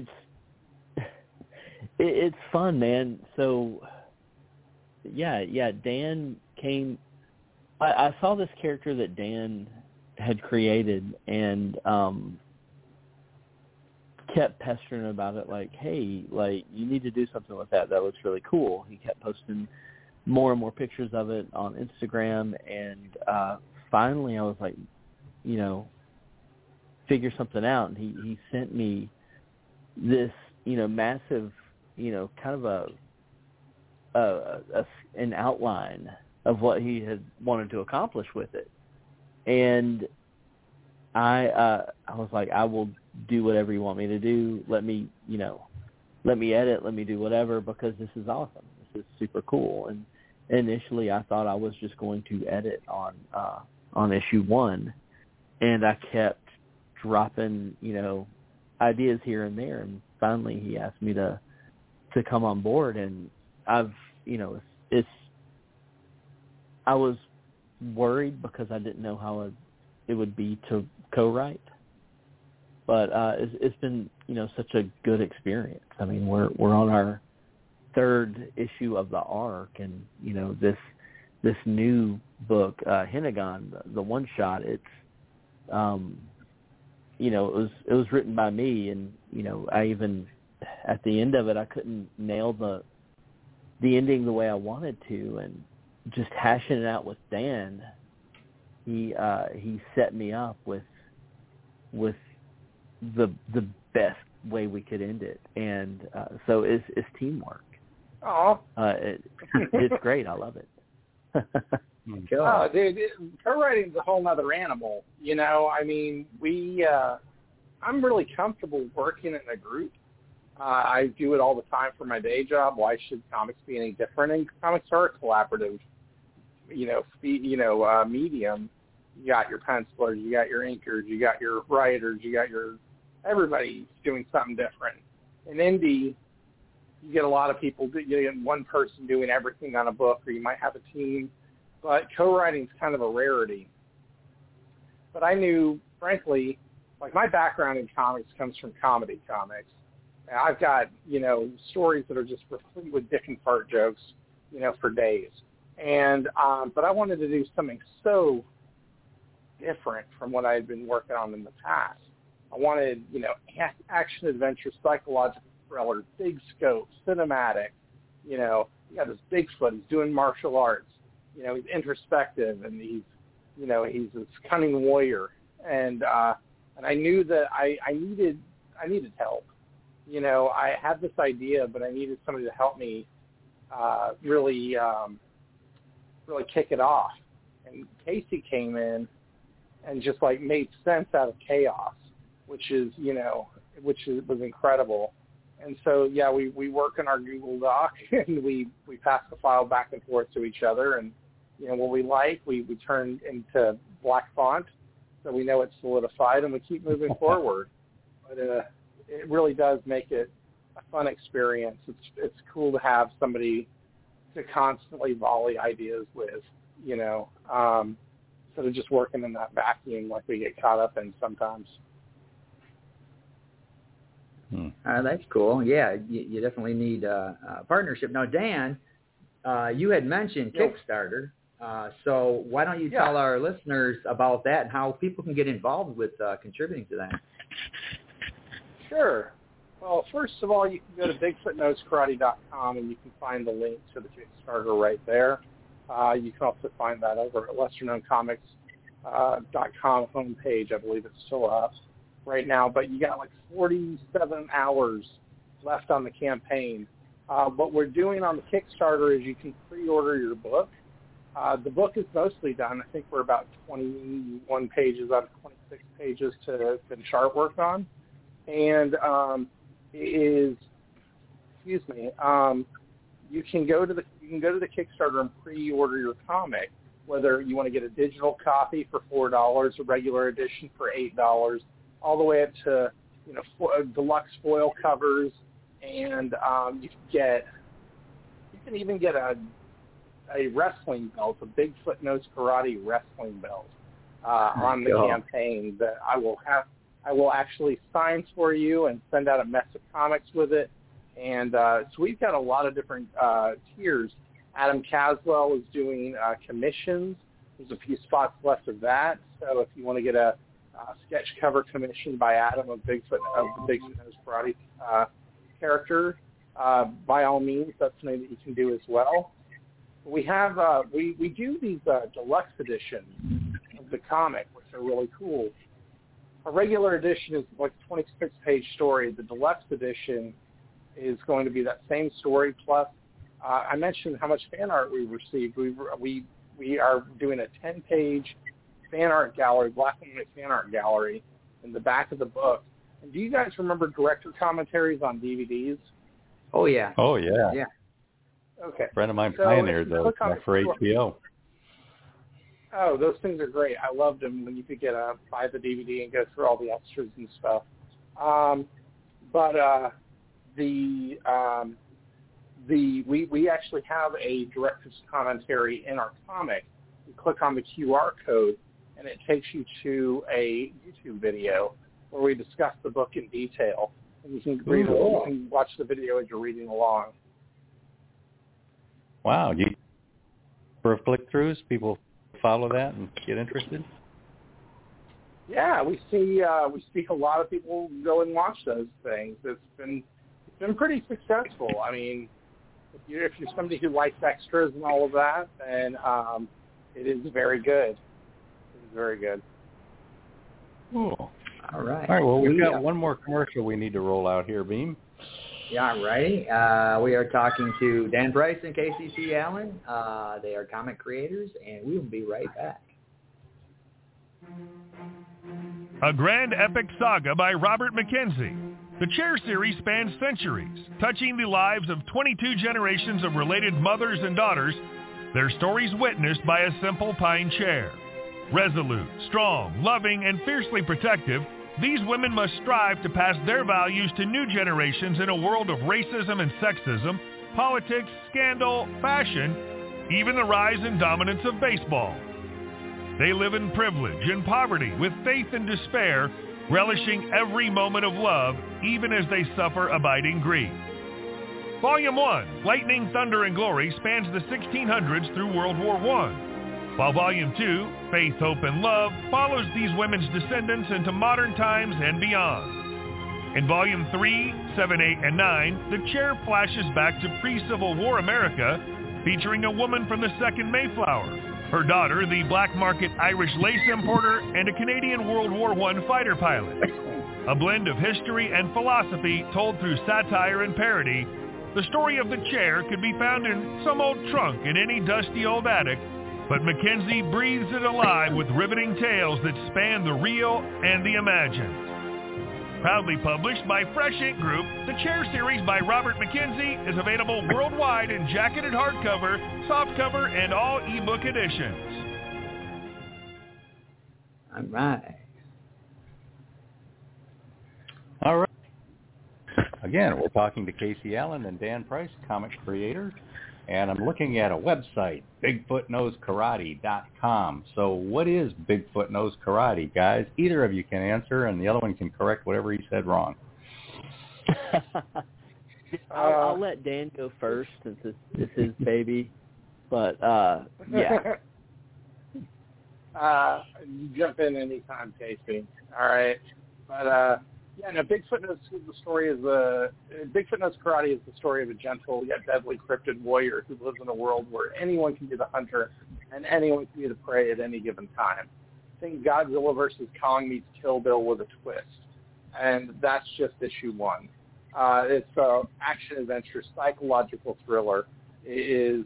It's fun, man. So, Dan came. I saw this character that Dan had created, and kept pestering about it, like, hey, like, you need to do something with that. That looks really cool. He kept posting more and more pictures of it on Instagram, and finally I was like, figure something out. And he sent me this, massive, kind of an outline of what he had wanted to accomplish with it. And I was like, I will do whatever you want me to do. Let me edit, let me do whatever, because this is awesome. This is super cool. And initially I thought I was just going to edit on issue 1, and I kept dropping, ideas here and there, and finally he asked me to come on board, and I've, I was worried because I didn't know how it would be to co-write, but it's been, such a good experience. I mean, we're on our 3rd issue of the arc, and this new book, Hinagon, the one shot, it's it was written by me, and I even at the end of it I couldn't nail the ending the way I wanted to, and just hashing it out with Dan, he set me up with the best way we could end it, and so it's teamwork. Oh, it's great. I love it. Oh, dude, co-writing is a whole other animal. I mean, I'm really comfortable working in a group. I do it all the time for my day job. Why should comics be any different? And comics are a collaborative, medium. You got your pencilers, you got your inkers, you got your writers, everybody's doing something different. In indie, you get a lot of people, you get one person doing everything on a book, or you might have a team, but co-writing is kind of a rarity. But I knew, frankly, like my background in comics comes from comedy comics. And I've got, stories that are just replete with dick and fart jokes, for days. And, but I wanted to do something so different from what I had been working on in the past. I wanted, action adventure, psychological thriller, big scope, cinematic. You got this Bigfoot, he's doing martial arts. he's introspective, and he's this cunning warrior, and I knew that I needed help. I had this idea, but I needed somebody to help me really kick it off. And Casey came in and just made sense out of chaos, which was incredible. And so, yeah, we work in our Google Doc, and we pass the file back and forth to each other. And, what we like, we turn into black font so we know it's solidified, and we keep moving forward. But it really does make it a fun experience. It's cool to have somebody to constantly volley ideas with, instead of just working in that vacuum like we get caught up in sometimes. That's cool. Yeah, you definitely need a partnership. Now, Dan, you had mentioned Kickstarter, so why don't you tell our listeners about that and how people can get involved with contributing to that? Sure. Well, first of all, you can go to BigfootKnowsKarate.com, and you can find the link to the Kickstarter right there. You can also find that over at LesserKnownComics.com homepage. I believe it's still up right now, but you got 47 hours left on the campaign. What we're doing on the Kickstarter is you can pre-order your book. The book is mostly done. I think we're about 21 pages out of 26 pages to finish artwork on. And you can go to the Kickstarter and pre-order your comic, whether you want to get a digital copy for $4, a regular edition for $8, all the way up to deluxe foil covers, and you can even get a wrestling belt, a Bigfoot Knows Karate wrestling belt on the campaign that I will actually sign for you and send out a mess of comics with it. And so we've got a lot of different tiers. Adam Caswell is doing commissions. There's a few spots left of that. So if you want to get a sketch cover commission by Adam of the Bigfoot Knows Karate character, by all means, that's something that you can do as well. We have we do these deluxe editions of the comic, which are really cool. A regular edition is a 26-page story. The deluxe edition is going to be that same story plus. I mentioned how much fan art we received. We are doing a 10-page fan art gallery, black and white fan art gallery in the back of the book. And do you guys remember director commentaries on DVDs? Oh yeah. Oh yeah. Yeah. Okay. A friend of mine pioneered those for HBO. Oh, those things are great. I loved them when you could buy the DVD and go through all the extras and stuff. We actually have a director's commentary in our comic. You click on the QR code, and it takes you to a YouTube video where we discuss the book in detail. And you can you can watch the video as you're reading along. Wow. For click-throughs, people follow that and get interested? Yeah, we see a lot of people go and watch those things. It's been pretty successful. I mean, if you're somebody who likes extras and all of that, then it is very good. It is very good. Cool. All right. All right. Well, we've got one more commercial we need to roll out here, Beam. Yeah, righty. We are talking to Dan Price and KCC Allen. They are comic creators, and we will be right back. A grand epic saga by Robert Mackenzie. The Chair series spans centuries, touching the lives of 22 generations of related mothers and daughters, their stories witnessed by a simple pine chair. Resolute, strong, loving, and fiercely protective, these women must strive to pass their values to new generations in a world of racism and sexism, politics, scandal, fashion, even the rise and dominance of baseball. They live in privilege and poverty with faith and despair, relishing every moment of love, even as they suffer abiding grief. Volume 1, Lightning, Thunder, and Glory, spans the 1600s through World War I. While Volume 2, Faith, Hope, and Love, follows these women's descendants into modern times and beyond. In Volume 3, 7, 8, and 9, the Chair flashes back to pre-Civil War America featuring a woman from the Second Mayflower, her daughter, the black market Irish lace importer, and a Canadian World War I fighter pilot. A blend of history and philosophy told through satire and parody, the story of the chair could be found in some old trunk in any dusty old attic, but Mackenzie breathes it alive with riveting tales that span the real and the imagined. Proudly published by Fresh Ink Group, the Chair series by Robert Mackenzie is available worldwide in jacketed hardcover, softcover, and all ebook editions. All right. All right. Again, we're talking to Casey Allen and Dan Price, comic creator, and I'm looking at a website, BigfootKnowsKarate.com. So what is Bigfoot Knows Karate, guys? Either of you can answer, and the other one can correct whatever he said wrong. I'll let Dan go first since it's his baby. But, yeah. You jump in anytime, Casey. All right. But, yeah, no, Bigfoot Knows Karate is the story of a gentle yet deadly cryptid warrior who lives in a world where anyone can be the hunter and anyone can be the prey at any given time. Think Godzilla versus Kong meets Kill Bill with a twist. And that's just issue 1. It's an action-adventure psychological thriller. It's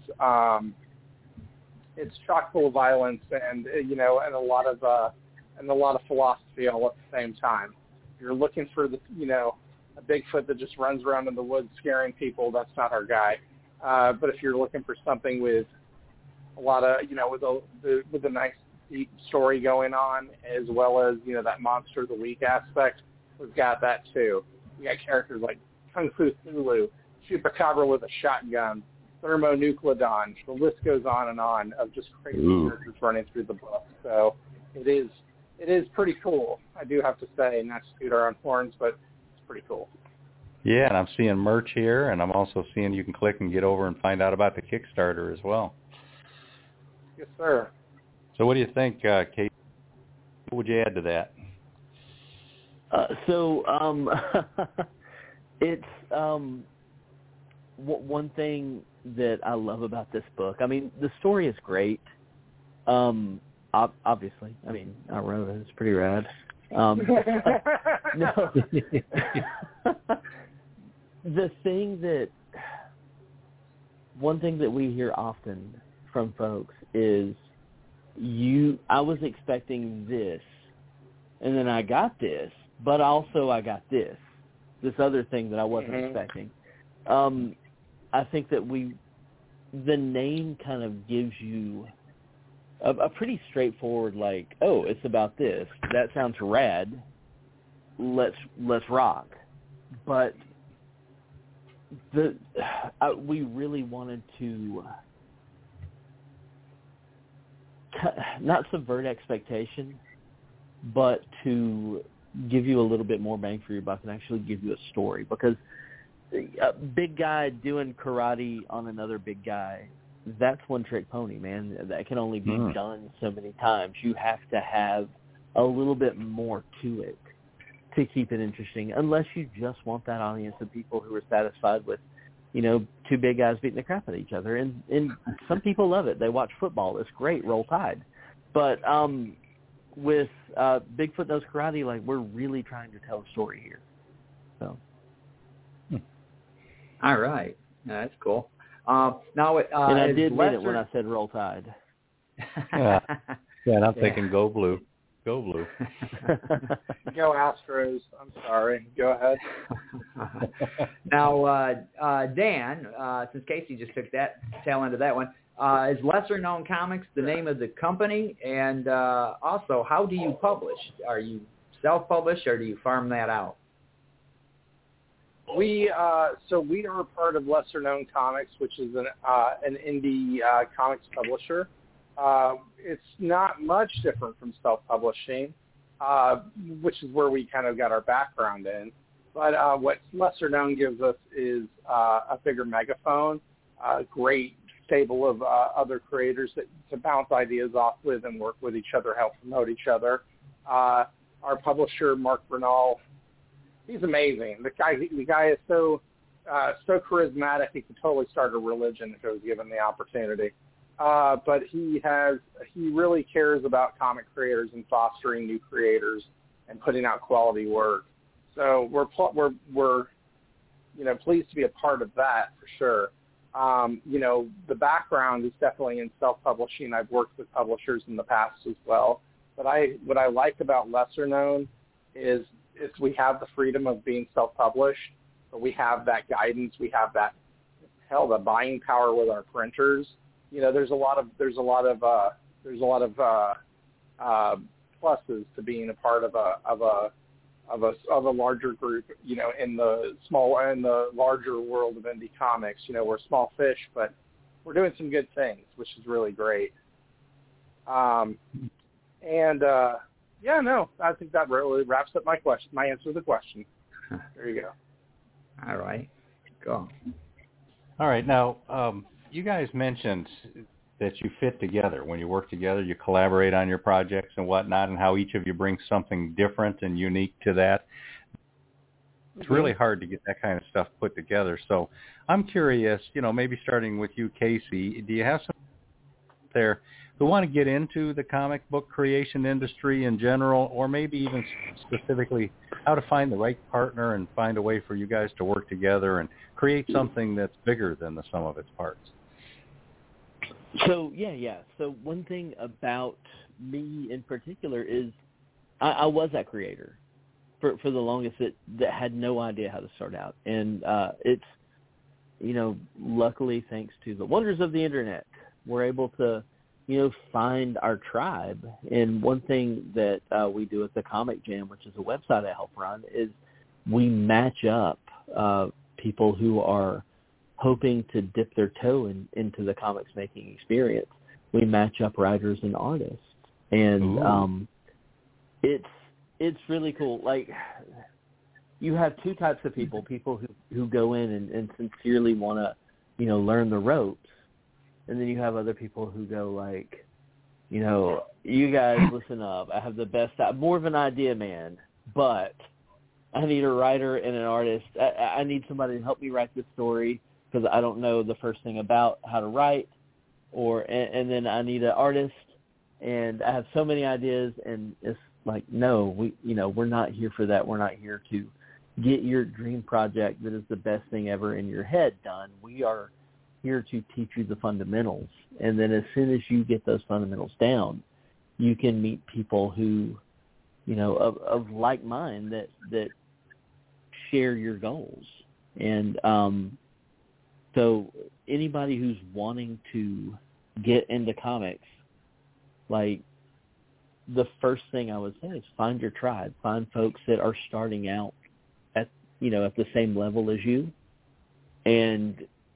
chock full of violence and and a lot of philosophy all at the same time. You're looking for a Bigfoot that just runs around in the woods scaring people, that's not our guy. But if you're looking for something with a lot of, with a nice deep story going on, as well as, that monster of the week aspect, we've got that too. We got characters like Kung Fu Thulu, Chupacabra with a shotgun, Thermonucleodon. The list goes on and on of just crazy characters running through the book. So it is pretty cool, I do have to say, not to toot our own horns, but it's pretty cool. Yeah, and I'm seeing merch here, and I'm also seeing you can click and get over and find out about the Kickstarter as well. Yes, sir. So what do you think, Kate? What would you add to that? It's one thing that I love about this book. I mean, the story is great. Obviously, I mean, I wrote it. It's pretty rad. No. One thing that we hear often from folks is, I was expecting this, and then I got this, but also I got this other thing that I wasn't expecting. I think that the name kind of gives you a pretty straightforward, like, oh, it's about this. That sounds rad. Let's rock. But we really wanted to not subvert expectation, but to give you a little bit more bang for your buck and actually give you a story. Because a big guy doing karate on another big guy, that's one trick pony, man. That can only be done so many times. You have to have a little bit more to it to keep it interesting, unless you just want that audience of people who are satisfied with, two big guys beating the crap out of each other. And some people love it. They watch football. It's great. Roll Tide. But with Bigfoot Knows Karate, like, we're really trying to tell a story here. So. All right. That's cool. Now, and I did mean it when I said Roll Tide. Yeah, and I'm thinking Go Blue. Go Blue. Go Astros. I'm sorry. Go ahead. Now, Dan, since Casey just took that tail end of that one, is Lesser Known Comics the name of the company? And also, how do you publish? Are you self-published or do you farm that out? We are part of Lesser Known Comics, which is an indie comics publisher. It's not much different from self-publishing, which is where we kind of got our background in. But what Lesser Known gives us is a bigger megaphone, a great stable of other creators to bounce ideas off with and work with each other, help promote each other. Our publisher, Mark Bernal, he's amazing. The guy is so so charismatic he could totally start a religion if it was given the opportunity. But he really cares about comic creators and fostering new creators and putting out quality work. So we're pleased to be a part of that for sure. The background is definitely in self-publishing. I've worked with publishers in the past as well. But what I like about Lesser Known is we have the freedom of being self-published, but we have that guidance. We have that the buying power with our printers. There's a lot of pluses to being a part of a larger group, in the larger world of indie comics. We're small fish, but we're doing some good things, which is really great. I think that really wraps up my answer to the question. There you go. All right. Go. All right. Now, you guys mentioned that you fit together. When you work together, you collaborate on your projects and whatnot, and how each of you brings something different and unique to that. It's really hard to get that kind of stuff put together. So I'm curious, maybe starting with you, Casey, do you have some there who want to get into the comic book creation industry in general, or maybe even specifically how to find the right partner and find a way for you guys to work together and create something that's bigger than the sum of its parts? So, yeah. So one thing about me in particular is I was that creator for the longest that had no idea how to start out. And it's, luckily thanks to the wonders of the internet, we're able to, find our tribe. And one thing that we do at the Comic Jam, which is a website I help run, is we match up people who are hoping to dip their toe into the comics making experience. We match up writers and artists, and it's really cool. Like, you have two types of people who go in and sincerely want to, learn the ropes, and then you have other people who go like, you guys listen up. I have the best, more of an idea man, but I need a writer and an artist. I need somebody to help me write this story, because I don't know the first thing about how to write, and then I need an artist, and I have so many ideas, and it's like, no, we're not here for that. We're not here to get your dream project that is the best thing ever in your head done. We are here to teach you the fundamentals, and then as soon as you get those fundamentals down, you can meet people who, of like mind that share your goals. And so anybody who's wanting to get into comics, like, the first thing I would say is find your tribe. Find folks that are starting out at the same level as you, and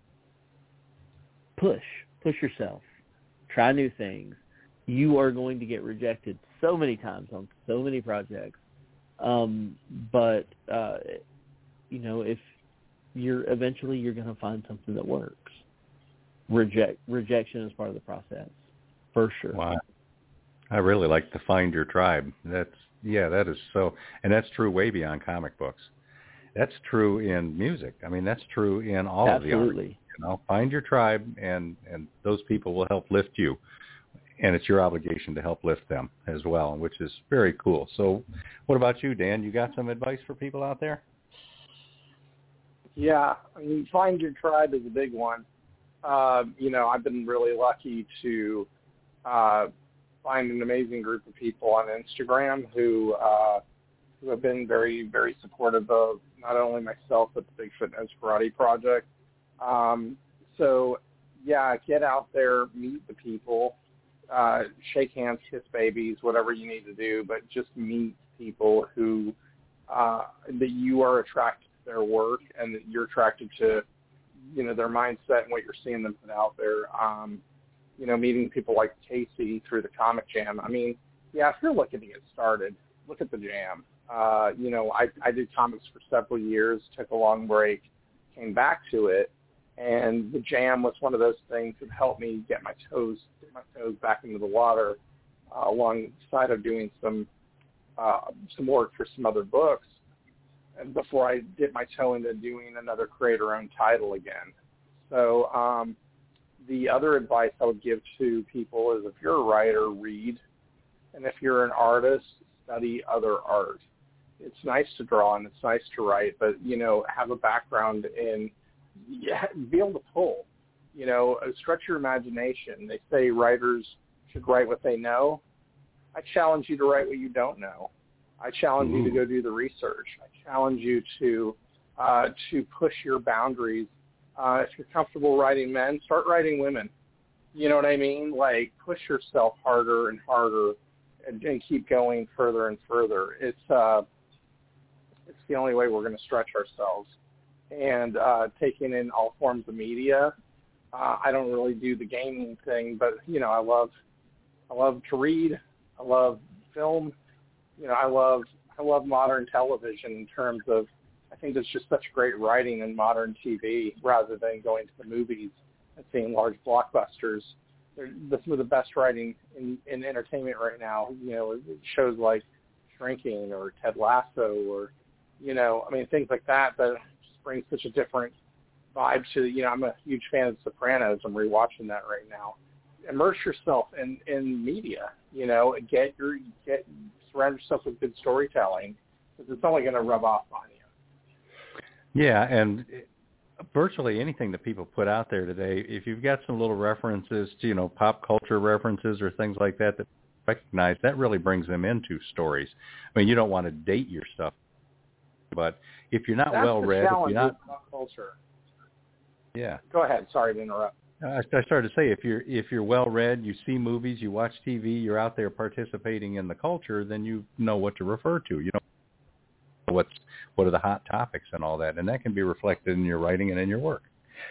push yourself. Try new things. You are going to get rejected so many times on so many projects. But if you're going to find something that works. Rejection is part of the process, for sure. Wow. I really like to find your tribe. That is so, and that's true way beyond comic books. That's true in music. I mean, that's true in all of the art. Absolutely. Find your tribe, and those people will help lift you, and it's your obligation to help lift them as well, which is very cool. So, what about you, Dan? You got some advice for people out there? Yeah, find your tribe is a big one. I've been really lucky to find an amazing group of people on Instagram who have been very, very supportive of not only myself but the Bigfoot Knows Karate Project. Get out there, meet the people, shake hands, kiss babies, whatever you need to do, but just meet people who that you are attracted to their work and that you're attracted to, their mindset and what you're seeing them put out there. Meeting people like Casey through the Comic Jam. I mean, if you're looking to get started, look at the Jam. I did comics for several years, took a long break, came back to it, and the Jam was one of those things that helped me get my toes back into the water, alongside of doing some work for some other books. before I dip my toe into doing another creator-owned title again. So the other advice I would give to people is if you're a writer, read. And if you're an artist, study other art. It's nice to draw and it's nice to write, but, have a background in, be able to pull, stretch your imagination. They say writers should write what they know. I challenge you to write what you don't know. I challenge you to go do the research. I challenge you to push your boundaries. If you're comfortable writing men, start writing women. You know what I mean? Like, push yourself harder and harder and keep going further and further. It's the only way we're going to stretch ourselves. And taking in all forms of media, I don't really do the gaming thing, but, I love to read. I love film. I love modern television in terms of, I think there's just such great writing in modern TV rather than going to the movies and seeing large blockbusters. Some of the best writing in entertainment right now, shows like Shrinking or Ted Lasso or, things like that just bring such a different vibe to, I'm a huge fan of Sopranos. I'm rewatching that right now. Immerse yourself in media, surround yourself with good storytelling because it's only going to rub off on you. Yeah, and virtually anything that people put out there today, if you've got some little references to, pop culture references or things like that that recognize, that really brings them into stories. I mean, you don't want to date your stuff, but if you're not well-read, if you're not pop culture. Yeah. Go ahead. Sorry to interrupt. I started to say, if you're well-read, you see movies, you watch TV, you're out there participating in the culture, then you know what to refer to. You know what are the hot topics and all that, and that can be reflected in your writing and in your work.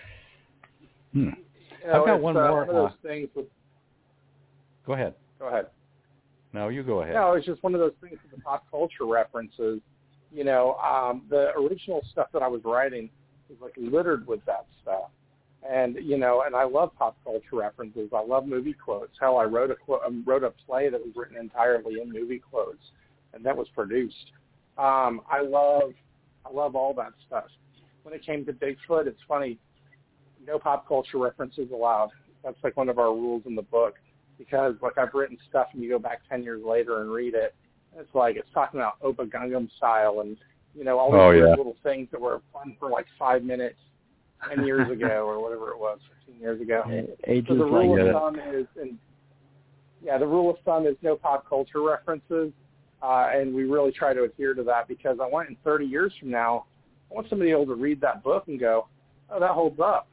I've got one more. One of those things with... Go ahead. Go ahead. No, you go ahead. No, it's just one of those things with the pop culture references. The original stuff that I was writing was like littered with that stuff. And, and I love pop culture references. I love movie quotes. Hell, I wrote a play that was written entirely in movie quotes, and that was produced. I love all that stuff. When it came to Bigfoot, it's funny, no pop culture references allowed. That's like one of our rules in the book because, like, I've written stuff and you go back 10 years later and read it, and it's like it's talking about Opa Gangnam Style and, all these little things that were fun for like 5 minutes 10 years ago or whatever it was, 15 years ago. So the rule of thumb is, the rule of thumb is no pop culture references, and we really try to adhere to that because I want in 30 years from now, I want somebody able to read that book and go, oh, that holds up.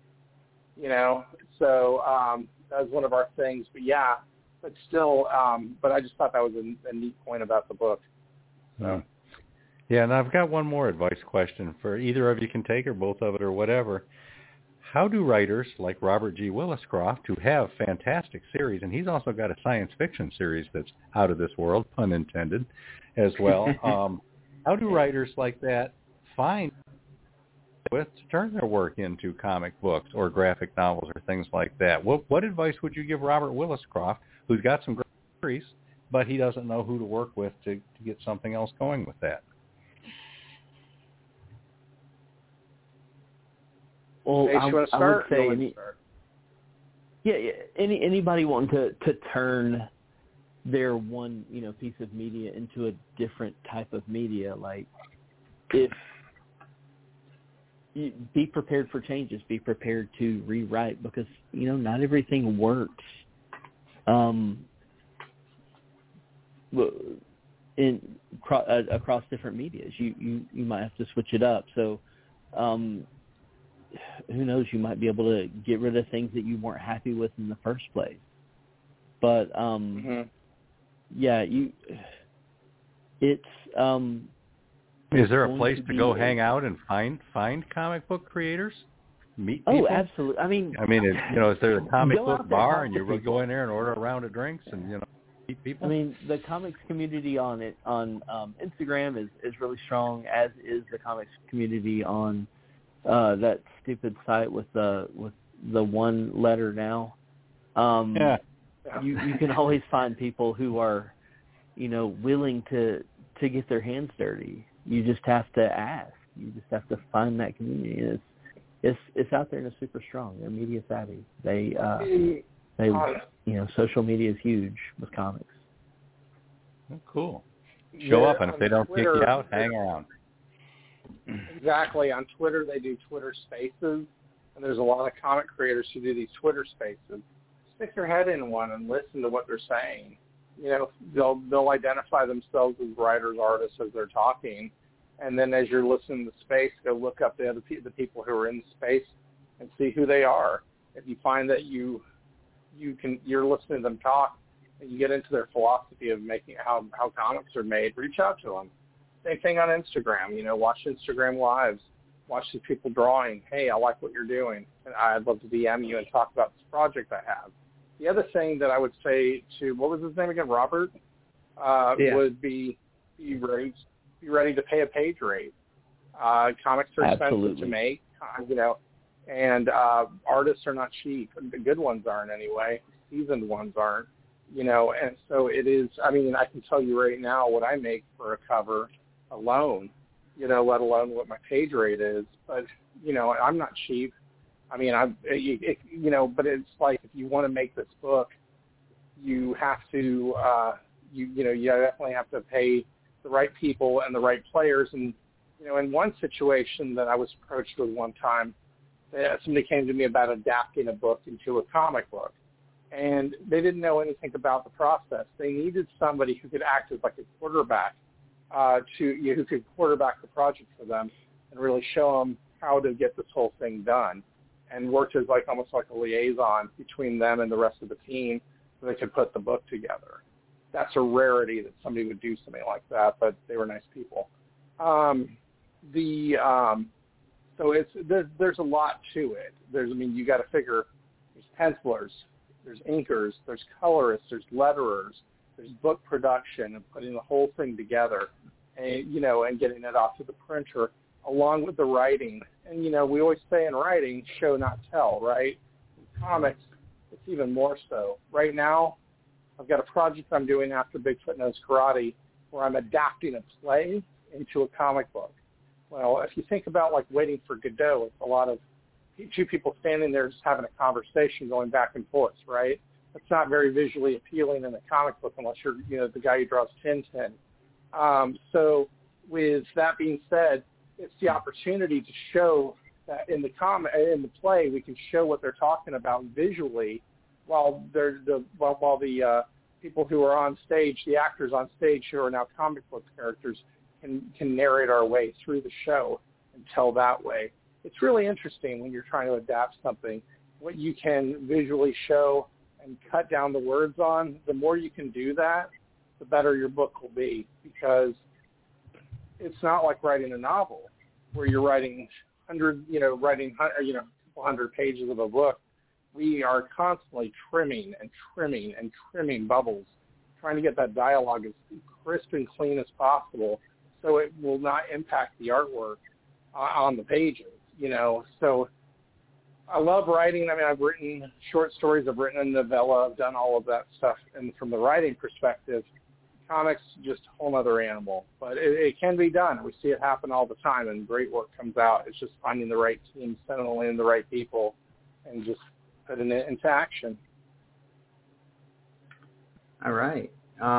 So that was one of our things. But still, but I just thought that was a neat point about the book. So. Yeah, and I've got one more advice question for either of you can take or both of it or whatever. How do writers like Robert G. Williscroft, who have fantastic series, and he's also got a science fiction series that's out of this world, pun intended, as well. How do writers like that find to turn their work into comic books or graphic novels or things like that? What advice would you give Robert Williscroft, who's got some great series, but he doesn't know who to work with to get something else going with that? Well, I would say anybody wanting to turn their one piece of media into a different type of media, like if you be prepared for changes, be prepared to rewrite because not everything works. Across different medias, you might have to switch it up. So. Who knows? You might be able to get rid of things that you weren't happy with in the first place. But it's. Is there a place to go hang out and find comic book creators? Meet people? Oh, absolutely. I mean, is there a comic book bar and you will go in there and order a round of drinks and meet people? I mean, the comics community on Instagram is really strong, as is the comics community on. That stupid site with the one letter now. You can always find people who are, willing to get their hands dirty. you just have to ask. You just have to find that community. It's out there and it's super strong. They're media savvy. They social media is huge with comics. Oh, cool. Show up, and if they don't Twitter, kick you out, hang around. Exactly. On Twitter, they do Twitter Spaces, and there's a lot of comic creators who do these Twitter Spaces. Stick your head in one and listen to what they're saying. They'll identify themselves as writers, artists as they're talking, and then as you're listening to the space, go look up the people who are in the space and see who they are. If you find that you're listening to them talk, and you get into their philosophy of making how comics are made, reach out to them. Same thing on Instagram. Watch Instagram Lives. Watch the people drawing. Hey, I like what you're doing, and I'd love to DM you and talk about this project I have. The other thing that I would say to, what was his name again, Robert, would be ready to pay a page rate. Comics are expensive to make, and artists are not cheap. The good ones aren't anyway. Seasoned ones aren't. And so it is, I can tell you right now what I make for a cover alone, let alone what my page rate is. But, I'm not cheap. But it's like if you want to make this book, you have to, you definitely have to pay the right people and the right players. And, in one situation that I was approached with one time, somebody came to me about adapting a book into a comic book. And they didn't know anything about the process. They needed somebody who could act as like a quarterback, who could quarterback the project for them and really show them how to get this whole thing done, and worked as almost like a liaison between them and the rest of the team so they could put the book together. That's a rarity that somebody would do something like that, but they were nice people. So there's a lot to it. You got to figure there's pencilers, there's inkers, there's colorists, there's letterers, there's book production and putting the whole thing together, and getting it off to the printer along with the writing. And, we always say in writing, show not tell, right? In comics, it's even more so. Right now, I've got a project I'm doing after Bigfoot Knows Karate where I'm adapting a play into a comic book. Well, if you think about Waiting for Godot, it's a lot of two people standing there just having a conversation going back and forth, right? It's not very visually appealing in a comic book unless you're, the guy who draws Tintin. So with that being said, it's the opportunity to show that in the play we can show what they're talking about visually, while the people who are on stage, the actors on stage who are now comic book characters, can narrate our way through the show and tell that way. It's really interesting when you're trying to adapt something, what you can visually show and cut down the words on. The more you can do that, the better your book will be, because it's not like writing a novel where you're writing couple hundred pages of a book. We are constantly trimming bubbles, trying to get that dialogue as crisp and clean as possible so it will not impact the artwork on the pages, So I love writing. I've written short stories, I've written a novella, I've done all of that stuff. And from the writing perspective, comics, just a whole other animal. But it can be done. We see it happen all the time, and great work comes out. It's just finding the right team, sending in the right people, and just putting it into action. All right.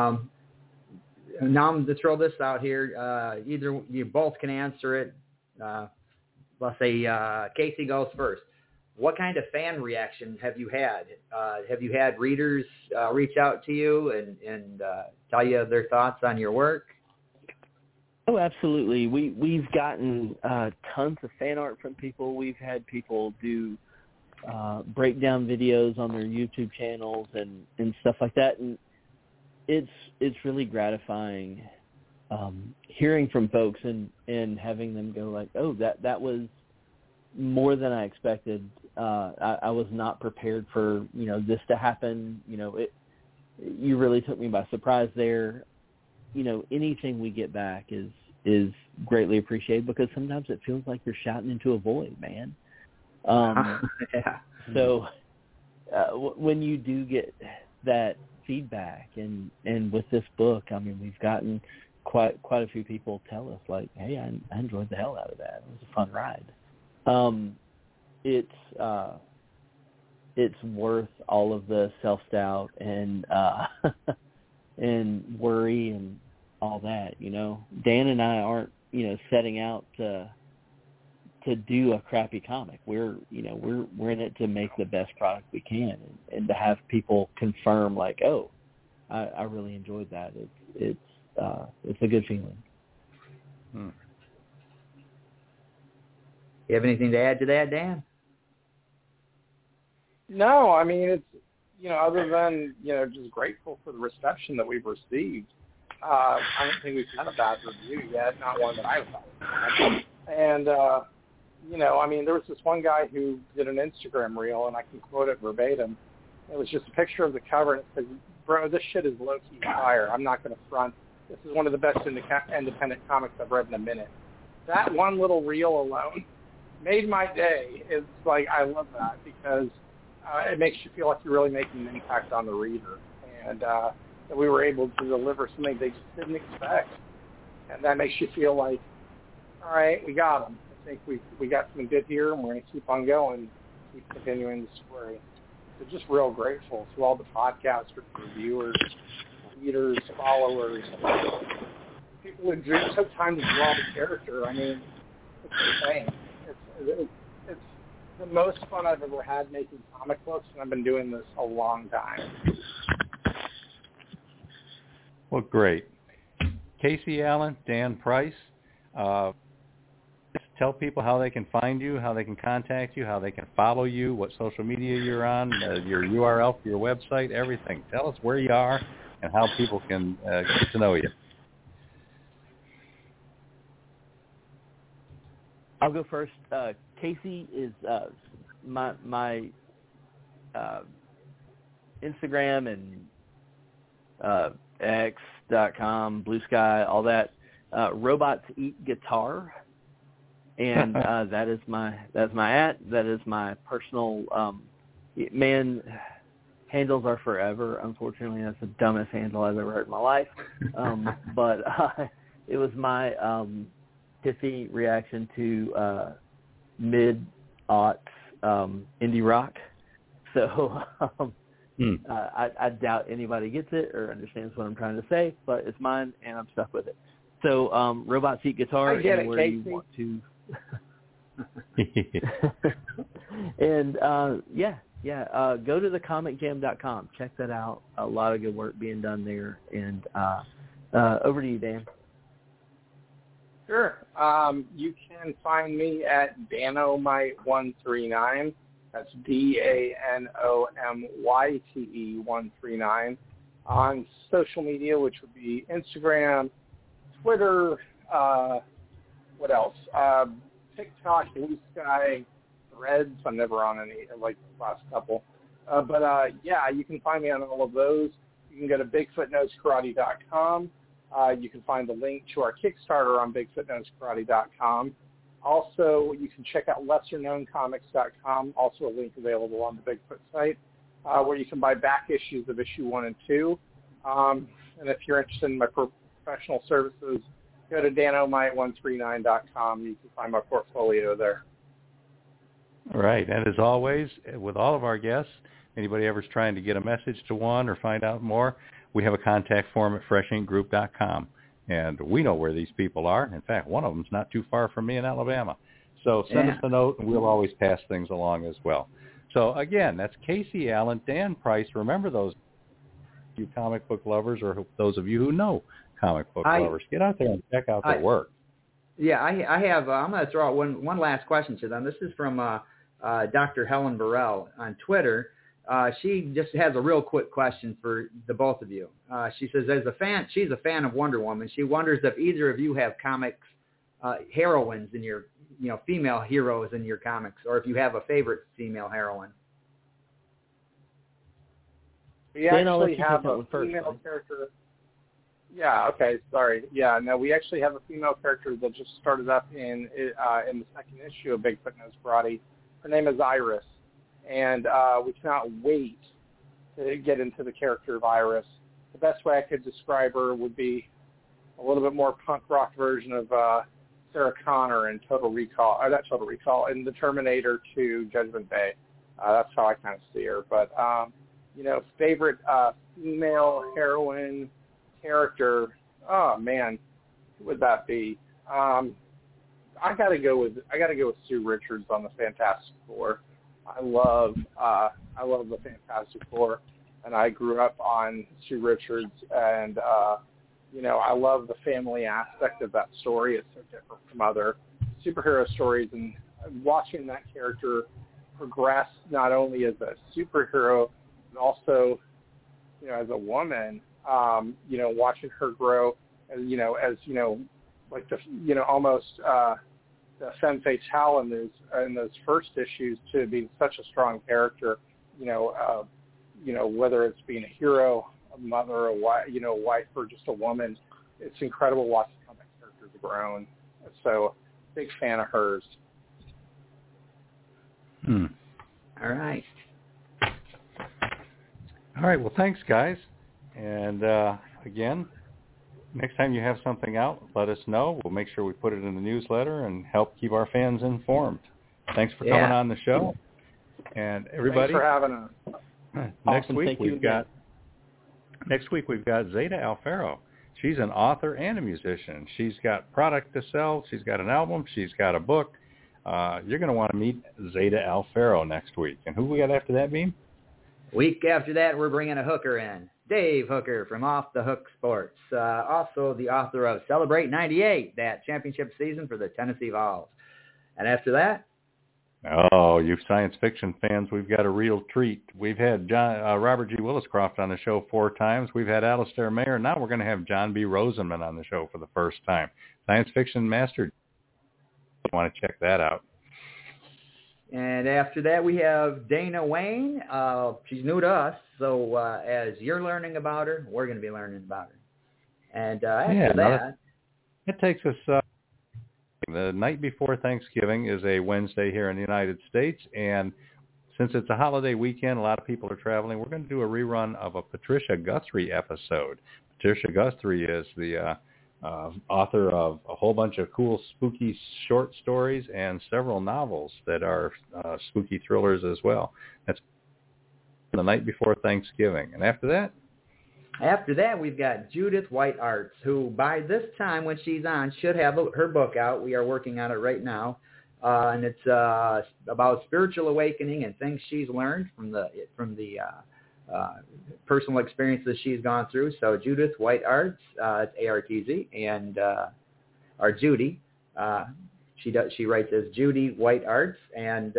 Now I'm to throw this out here. Either you both can answer it. Let's say Casey goes first. What kind of fan reaction have you had? Have you had readers reach out to you and tell you their thoughts on your work? Oh, absolutely. We've gotten tons of fan art from people. We've had people do breakdown videos on their YouTube channels and stuff like that. And it's really gratifying hearing from folks and having them go like, oh, that was more than I expected. I was not prepared for, this to happen. You really took me by surprise there. Anything we get back is greatly appreciated, because sometimes it feels like you're shouting into a void, man. Yeah. So when you do get that feedback, and with this book, we've gotten quite a few people tell us, like, hey, I enjoyed the hell out of that. It was a fun ride. It's worth all of the self-doubt and and worry and all that, you know. Dan and I aren't, you know, setting out to do a crappy comic. We're in it to make the best product we can, and to have people confirm, like, oh, I really enjoyed that. It's a good feeling. You have anything to add to that, Dan? No, I mean, it's, you know, other than, you know, just grateful for the reception that we've received. I don't think we've had a bad review yet, not one that I've had. And, you know, I mean, there was this one guy who did an Instagram reel, and I can quote it verbatim. It was just a picture of the cover, and it said, bro, this shit is low-key fire. I'm not going to front. This is one of the best independent comics I've read in a minute. That one little reel alone made my day. It's like, I love that, because it makes you feel like you're really making an impact on the reader. And that we were able to deliver something they just didn't expect. And that makes you feel like, all right, we got them. I think we got something good here, and we're going to keep on going, keep continuing the story. So just real grateful to all the podcasters, reviewers, readers, followers, people who took time to draw the character. I mean, it's insane. It's the most fun I've ever had making comic books, and I've been doing this a long time. Well, great. Casey Allen, Dan Price, tell people how they can find you, how they can contact you, how they can follow you, what social media you're on, your URL for your website, everything. Tell us where you are and how people can get to know you. I'll go first. Casey is my Instagram and X.com, Blue Sky, all that. Robots Eat Guitar, and that's my @ that is my personal handles are forever. Unfortunately, that's the dumbest handle I've ever heard in my life. But it was my pithy reaction to mid-aughts indie rock. So I doubt anybody gets it or understands what I'm trying to say, but it's mine, and I'm stuck with it. So Robots Eat Guitar, I get it, anywhere Casey. you want to. And go to thecomicjam.com. Check that out. A lot of good work being done there. And over to you, Dan. Sure. You can find me at Danomite139. That's DANOMYTE139 on social media, which would be Instagram, Twitter, what else? TikTok, Blue Sky, Threads. I'm never on any, like the last couple. But you can find me on all of those. You can go to BigfootKnowsKarate.com. You can find the link to our Kickstarter on BigfootKnowsKarate.com. Also, you can check out LesserKnownComics.com, also a link available on the Bigfoot site, where you can buy back issues of issue 1 and 2. And if you're interested in my professional services, go to Danomite139.com. You can find my portfolio there. All right. And as always, with all of our guests, anybody ever's trying to get a message to one or find out more, we have a contact form at freshinkgroup.com. And we know where these people are. In fact, one of them's not too far from me in Alabama. So send us a note, and we'll always pass things along as well. So, again, that's Casey Allen, Dan Price. Remember those, you comic book lovers, or those of you who know comic book lovers. Get out there and check out their work. Yeah, I have. I'm going to throw out one last question to them. This is from Dr. Helen Burrell on Twitter. She just has a real quick question for the both of you. She says, she's a fan of Wonder Woman. She wonders if either of you have comics heroines in your, female heroes in your comics, or if you have a favorite female heroine. We actually have a female character. Yeah, okay, sorry. Yeah, no, we actually have a female character that just started up in the second issue of Bigfoot Knows Karate. Her name is Iris, and we cannot wait to get into the character of Iris. The best way I could describe her would be a little bit more punk rock version of Sarah Connor in in the Terminator 2 Judgment Day. That's how I kind of see her. But, favorite female heroine character, oh, man, who would that be? I gotta go with Sue Richards on the Fantastic Four. I love the Fantastic Four, and I grew up on Sue Richards, and I love the family aspect of that story. It's so different from other superhero stories, and watching that character progress not only as a superhero but also, as a woman. Watching her grow, almost the femme fatale in those first issues to being such a strong character. Whether it's being a hero, a mother, a wife, or just a woman, it's incredible watching how that character's grown. So, big fan of hers. All right. All right. Well, thanks, guys. And again, next time you have something out, let us know. We'll make sure we put it in the newsletter and help keep our fans informed. Thanks for coming on the show. And everybody, thanks for having us. Next week we've got Zeta Alfaro. She's an author and a musician. She's got product to sell. She's got an album. She's got a book. You're going to want to meet Zeta Alfaro next week. And who we got after that, Beam? Week after that, we're bringing a hooker in. Dave Hooker from Off the Hook Sports. Also the author of Celebrate 98, that championship season for the Tennessee Vols. And after that? Oh, you science fiction fans, we've got a real treat. We've had Robert G. Williscroft on the show 4 times. We've had Alistair Mayer. Now we're going to have John B. Rosenman on the show for the first time. Science fiction master. You want to check that out. And after that, we have Dana Wayne. She's new to us, so as you're learning about her, we're going to be learning about her. And after that... It takes us... the night before Thanksgiving is a Wednesday here in the United States, and since it's a holiday weekend, a lot of people are traveling. We're going to do a rerun of a Patricia Guthrie episode. Patricia Guthrie is the author of a whole bunch of cool, spooky short stories and several novels that are spooky thrillers as well. That's the night before Thanksgiving. And after that? After that, we've got Judith White Arts, who by this time when she's on should have her book out. We are working on it right now. And it's about spiritual awakening and things she's learned from the personal experiences she's gone through. So Judith White Arts, it's ARTZ, and our Judy, she writes as Judy White Arts. And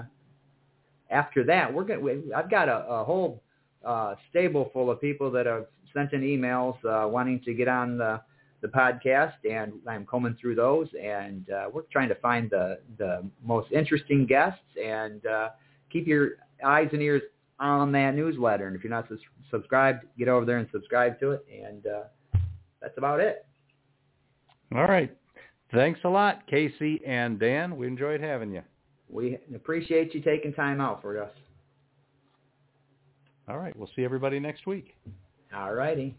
after that, I've got a whole stable full of people that have sent in emails wanting to get on the podcast, and I'm combing through those, and we're trying to find the most interesting guests, and keep your eyes and ears on that newsletter. And if you're not subscribed, get over there and subscribe to it, and that's about it. All right. Thanks a lot, Casey and Dan. We enjoyed having you. We appreciate you taking time out for us. All right. We'll see everybody next week. All righty.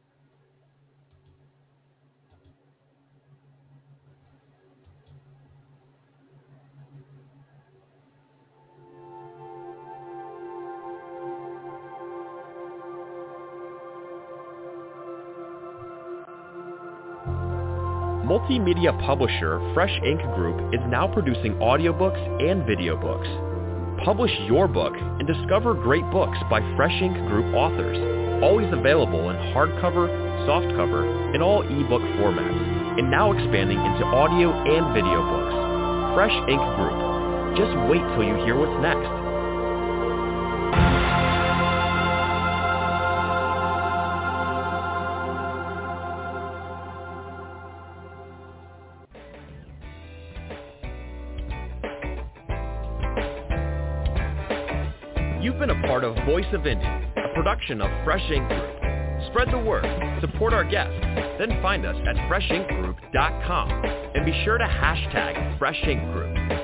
Multimedia publisher Fresh Ink Group is now producing audiobooks and video books. Publish your book and discover great books by Fresh Ink Group authors. Always available in hardcover, softcover, and all ebook formats. And now expanding into audio and video books. Fresh Ink Group. Just wait till you hear what's next. You've been a part of Voice of Indy, a production of Fresh Ink Group. Spread the word, support our guests, then find us at freshinkgroup.com and be sure to hashtag Fresh Ink Group.